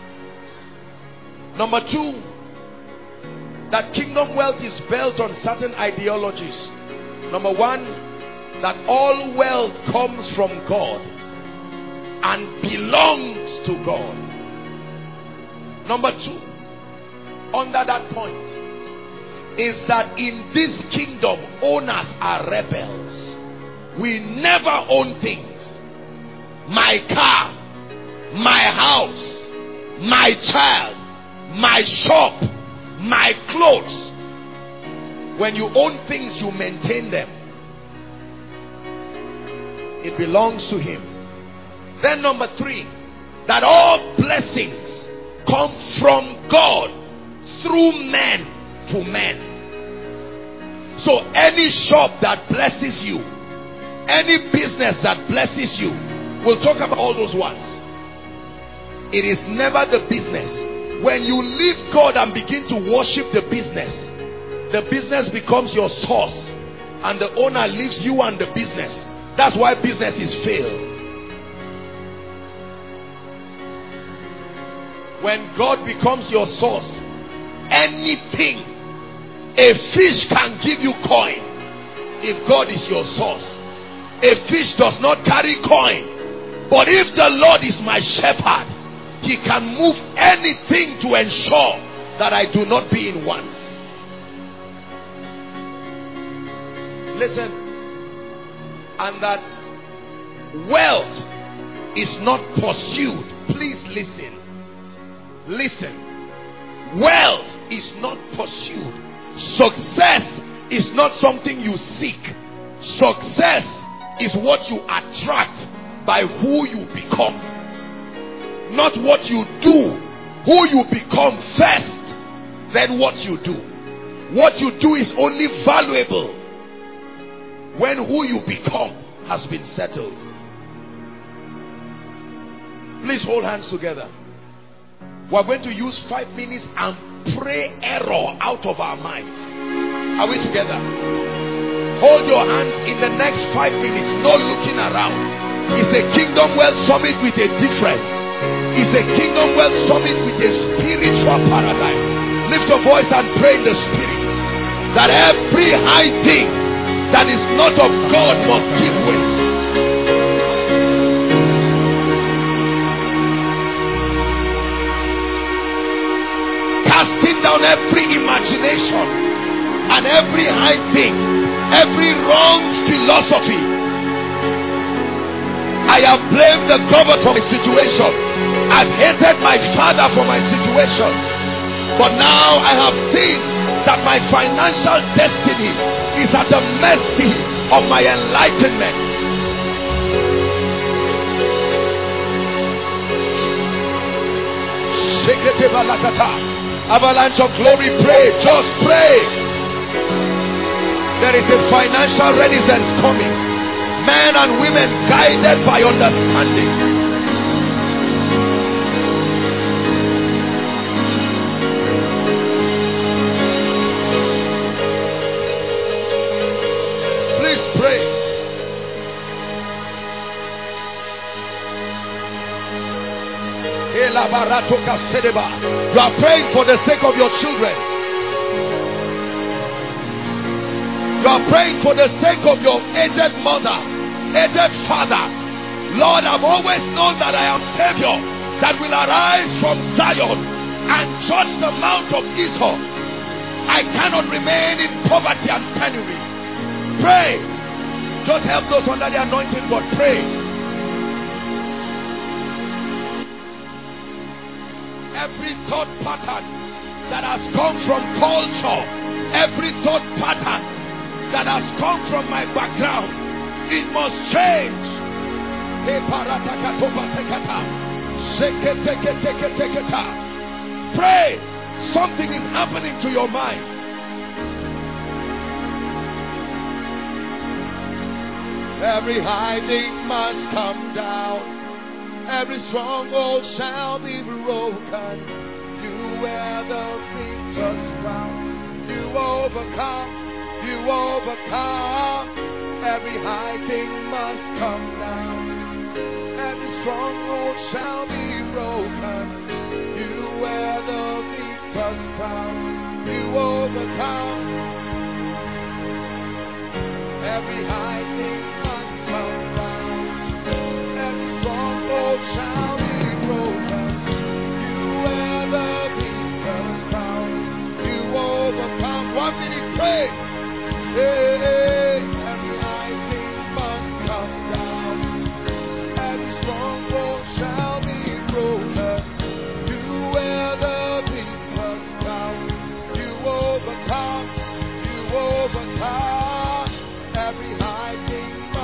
Number two, that kingdom wealth is built on certain ideologies. Number one, that all wealth comes from God and belongs to God. Number two, under that point, is that in this kingdom, owners are rebels. We never own things. My car, my house, my child, my shop, my clothes. When you own things, you maintain them. It belongs to Him. Then number three, that all blessings come from God through men to men. So any shop that blesses you, any business that blesses you, we'll talk about all those ones. It is never the business. When you leave God and begin to worship the business becomes your source, and the owner leaves you and the business. That's why businesses fail. When God becomes your source, anything, a fish can give you coin if God is your source. A fish does not carry coin, but if the Lord is my shepherd, he can move anything to ensure that I do not be in want. Listen, and that wealth is not pursued. Please listen. Listen. Wealth is not pursued. Success is not something you seek. Success is what you attract by who you become. Not what you do. Who you become first, then what you do. What you do is only valuable when who you become has been settled. Please hold hands together. We're going to use 5 minutes and pray error out of our minds. Are we together? Hold your hands in the next 5 minutes. No looking around. It's a Kingdom Wealth Summit with a difference. It's a Kingdom Wealth Summit with a spiritual paradigm. Lift your voice and pray in the spirit that every high thing that is not of God must give way. Casting down every imagination and every high thing, every wrong philosophy. I have blamed the government for my situation. I've hated my father for my situation. But now I have seen that my financial destiny is at the mercy of my enlightenment. Avalanche of glory, pray, just pray. There is a financial renaissance coming. Men and women guided by understanding. Pray. You are praying for the sake of your children. You are praying for the sake of your aged mother, aged father. Lord, I've always known that I am Savior that will arise from Zion and judge the mount of Esau. I cannot remain in poverty and penury. Pray. Just help those under the anointing, but pray. Every thought pattern that has come from culture, every thought pattern that has come from my background, it must change. Pray. Something is happening to your mind. Every high thing must come down. Every stronghold shall be broken. You wear the victor's crown. You overcome. You overcome. Every high thing must come down. Every stronghold shall be broken. You wear the victor's crown. You overcome. Every high thing must come down. Every stronghold shall be broken. You wear the victor's crown. You overcome. 1 minute, pray. Hey, every high thing must come down. Every stronghold shall be broken. You wear the victor's crown. You overcome. You overcome. Every high thing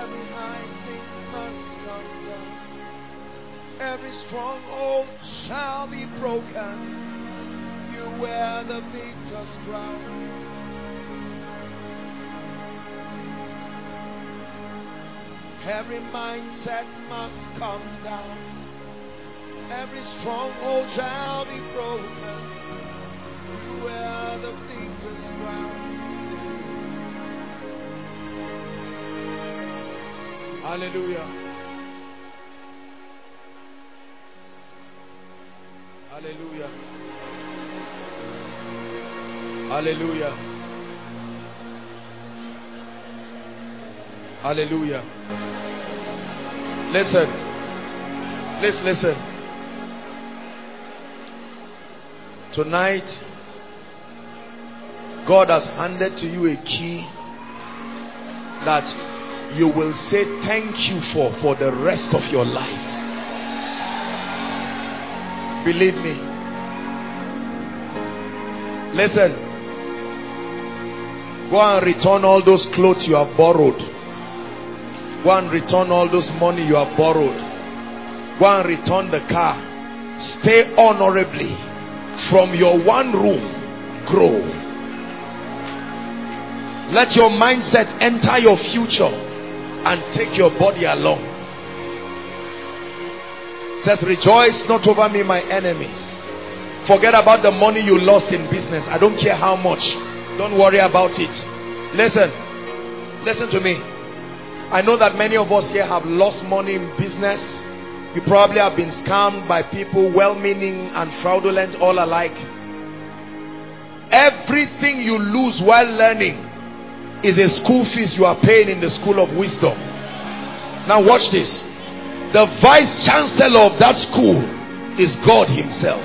Every high thing must come down. Every stronghold shall be broken. You wear the victor's crown. Every mindset must come down. Every stronghold shall be broken. You wear the victor's crown. Hallelujah. Hallelujah. Hallelujah. Hallelujah. Listen. Please listen. Tonight, God has handed to you a key that you will say thank you for the rest of your life. Believe me. Listen. Go and return all those clothes you have borrowed. Go and return all those money you have borrowed. Go and return the car. Stay honorably. From your one room, grow. Let your mindset enter your future and take your body along. It says, rejoice not over me, my enemies. Forget about the money you lost in business. I don't care how much. Don't worry about it. Listen to me. I know that many of us here have lost money in business. You probably have been scammed by people, well-meaning and fraudulent, all alike. Everything you lose while learning is a school fees you are paying in the school of wisdom. Now watch this. The vice chancellor of that school is God himself.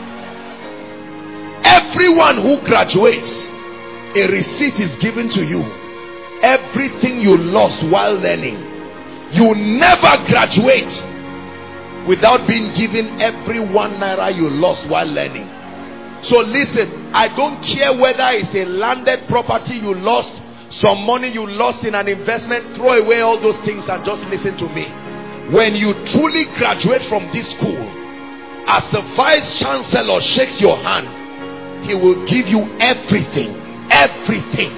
Everyone who graduates, a receipt is given to you. Everything you lost while learning, you never graduate without being given every 1 naira you lost while learning. So listen, I don't care whether it's a landed property you lost, some money you lost in an investment. Throw away all those things and just listen to me. When you truly graduate from this school, as the vice chancellor shakes your hand, he will give you everything. Everything.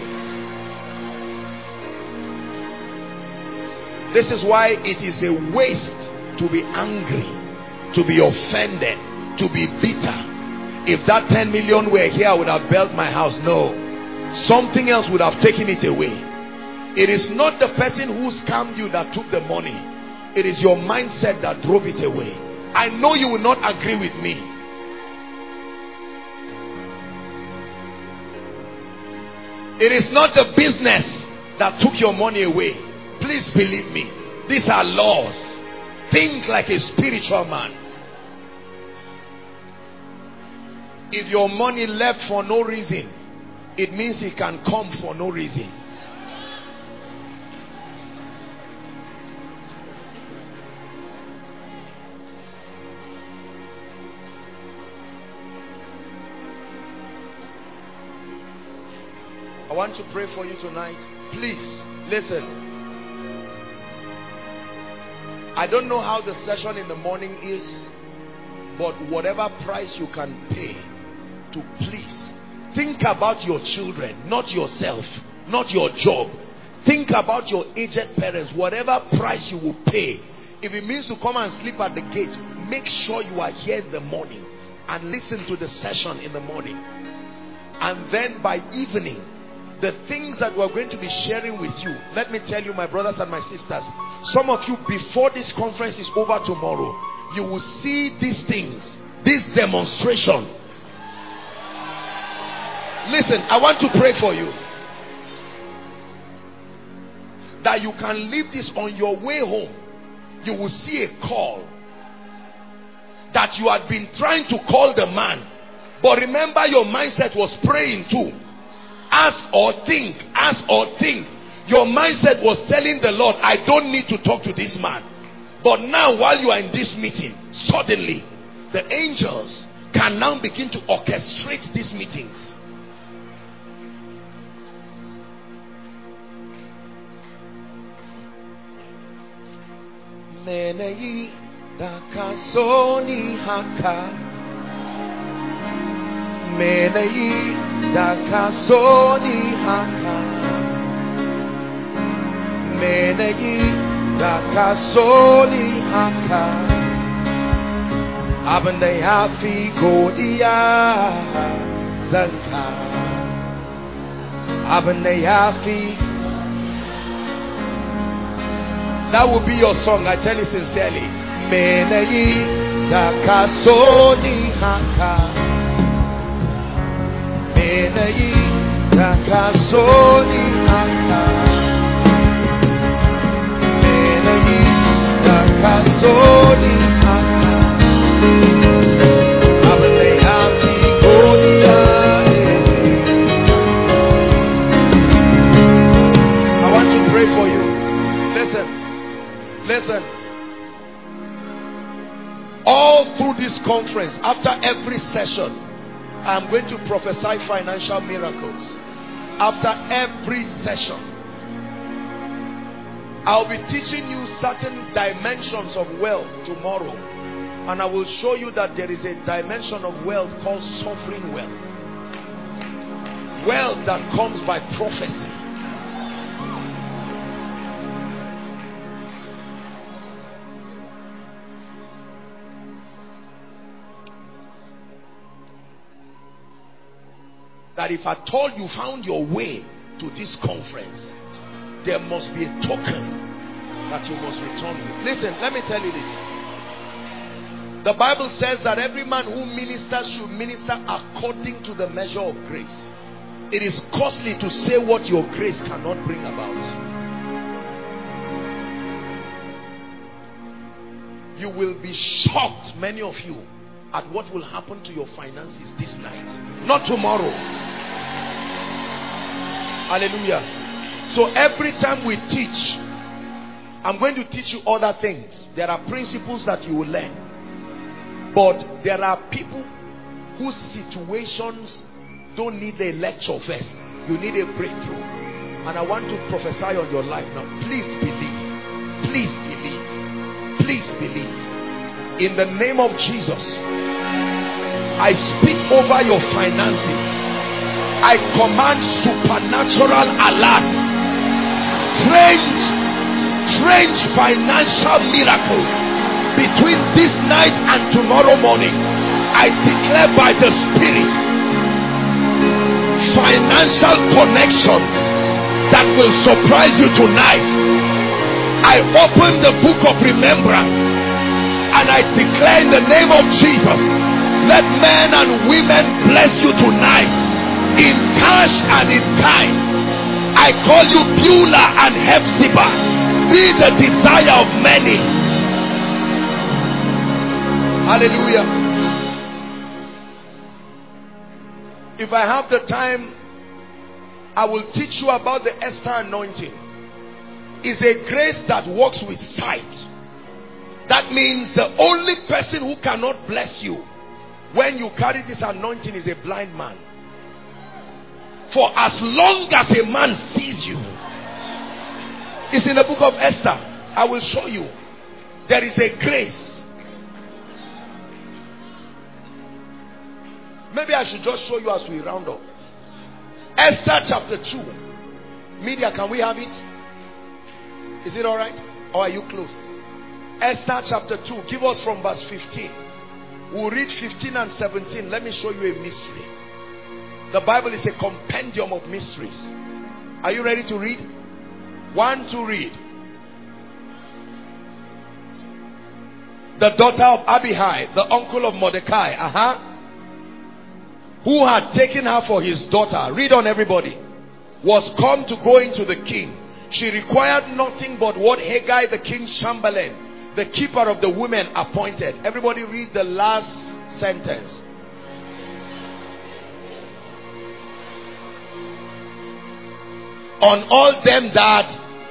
This is why it is a waste to be angry, to be offended, to be bitter. If that 10 million were here, I would have built my house. No. Something else would have taken it away. It is not the person who scammed you that took the money. It is your mindset that drove it away. I know you will not agree with me. It is not the business that took your money away. Please believe me. These are laws. Think like a spiritual man. If your money left for no reason, it means it can come for no reason. I want to pray for you tonight. Please, listen. I don't know how the session in the morning is, but whatever price you can pay to please, think about your children, not yourself, not your job. Think about your aged parents. Whatever price you will pay, if it means to come and sleep at the gate, make sure you are here in the morning and listen to the session in the morning. And then by evening, the things that we're going to be sharing with you, let me tell you, my brothers and my sisters, some of you, before this conference is over tomorrow, you will see these things, this demonstration. Listen, I want to pray for you that you can leave this on your way home. You will see a call that you had been trying to call the man, but remember your mindset was praying too. Ask or think, ask or think. Your mindset was telling the Lord, I don't need to talk to this man. But now while you are in this meeting, suddenly the angels can now begin to orchestrate these meetings. Menei dakasoni haka. Menei dakasoni haka. Menei dakasoni haka. Abende hafi godia zanka. Abende hafi. That will be your song, I tell you sincerely. Menei dakasoni haka. Menei dakasoni haka. Menei dakasoni haka. Abende hafi godia. I want to pray for you. Listen, all through this conference, after every session, I am going to prophesy financial miracles. After every session, I'll be teaching you certain dimensions of wealth tomorrow, and I will show you that there is a dimension of wealth called sovereign wealth. Wealth that comes by prophecy. That if at all you found your way to this conference, there must be a token that you must return with. Listen, let me tell you this. The Bible says that every man who ministers should minister according to the measure of grace. It is costly to say what your grace cannot bring about. You will be shocked, many of you, at what will happen to your finances this night, not tomorrow. Hallelujah. So every time we teach, I'm going to teach you other things. There are principles that you will learn, but there are people whose situations don't need a lecture first. You need a breakthrough, and I want to prophesy on your life now. Please believe. Please believe. Please believe. In the name of Jesus, I speak over your finances. I command supernatural alerts, strange financial miracles between this night and tomorrow morning. I declare by the Spirit, financial connections that will surprise you tonight. I open the book of remembrance and I declare in the name of Jesus, let men and women bless you tonight in cash and in kind. I call you Beulah and Hephzibah. Be the desire of many. Hallelujah. If I have the time, I will teach you about the Esther anointing. It's a grace that works with sight. That means the only person who cannot bless you when you carry this anointing is a blind man. For as long as a man sees you, it's in the book of Esther. I will show you. There is a grace. Maybe I should just show you as we round up. Esther chapter 2. Media, can we have it? Is it alright? Or are you closed? Esther chapter 2. Give us from verse 15. We'll read 15 and 17. Let me show you a mystery. The Bible is a compendium of mysteries. Are you ready to read? 1, 2, read. The daughter of Abihail, the uncle of Mordecai, who had taken her for his daughter, read on everybody, was come to go into the king. She required nothing but what Haggai the king's chamberlain, the keeper of the women, appointed. Everybody read the last sentence. On all them that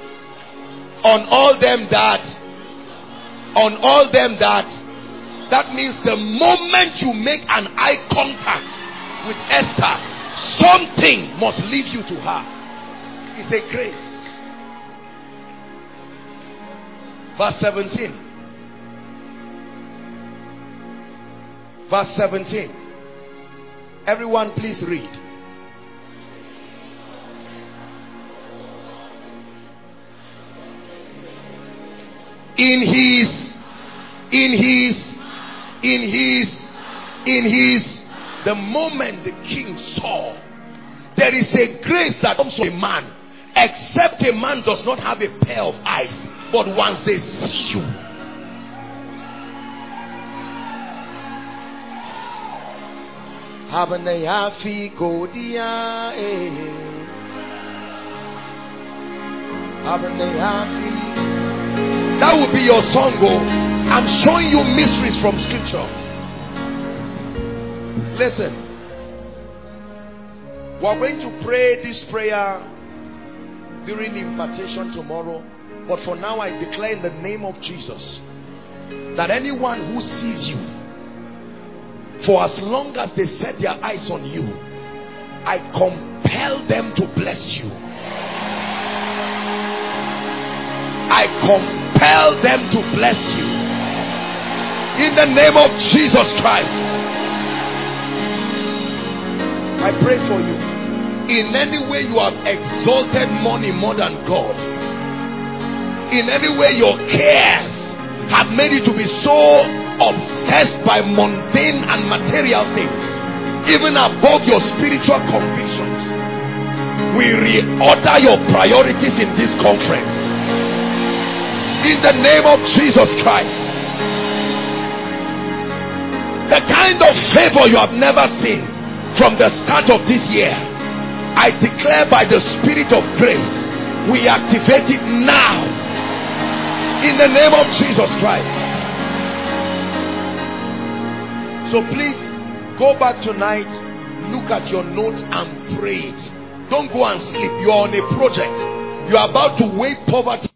that means the moment you make an eye contact with Esther, something must lead you to her. It's a grace. Verse 17. Verse 17. Everyone please read. In his, the moment the king saw, there is a grace that comes to a man, except a man does not have a pair of eyes, but once they see you, that will be your song. I'm showing you mysteries from scripture. Listen, we're going to pray this prayer during the impartation tomorrow, but for now I declare in the name of Jesus that anyone who sees you, for as long as they set their eyes on you, I compel them to bless you. I compel them to bless you in the name of Jesus Christ. I pray for you. In any way you have exalted money more than God, in any way your cares have made you to be so obsessed by mundane and material things, even above your spiritual convictions, we reorder your priorities in this conference in the name of Jesus Christ. The kind of favor you have never seen from the start of this year, I declare by the Spirit of grace, we activate it now in the name of Jesus Christ. So please go back tonight, look at your notes and pray it. Don't go and sleep. You are on a project. You are about to wait poverty.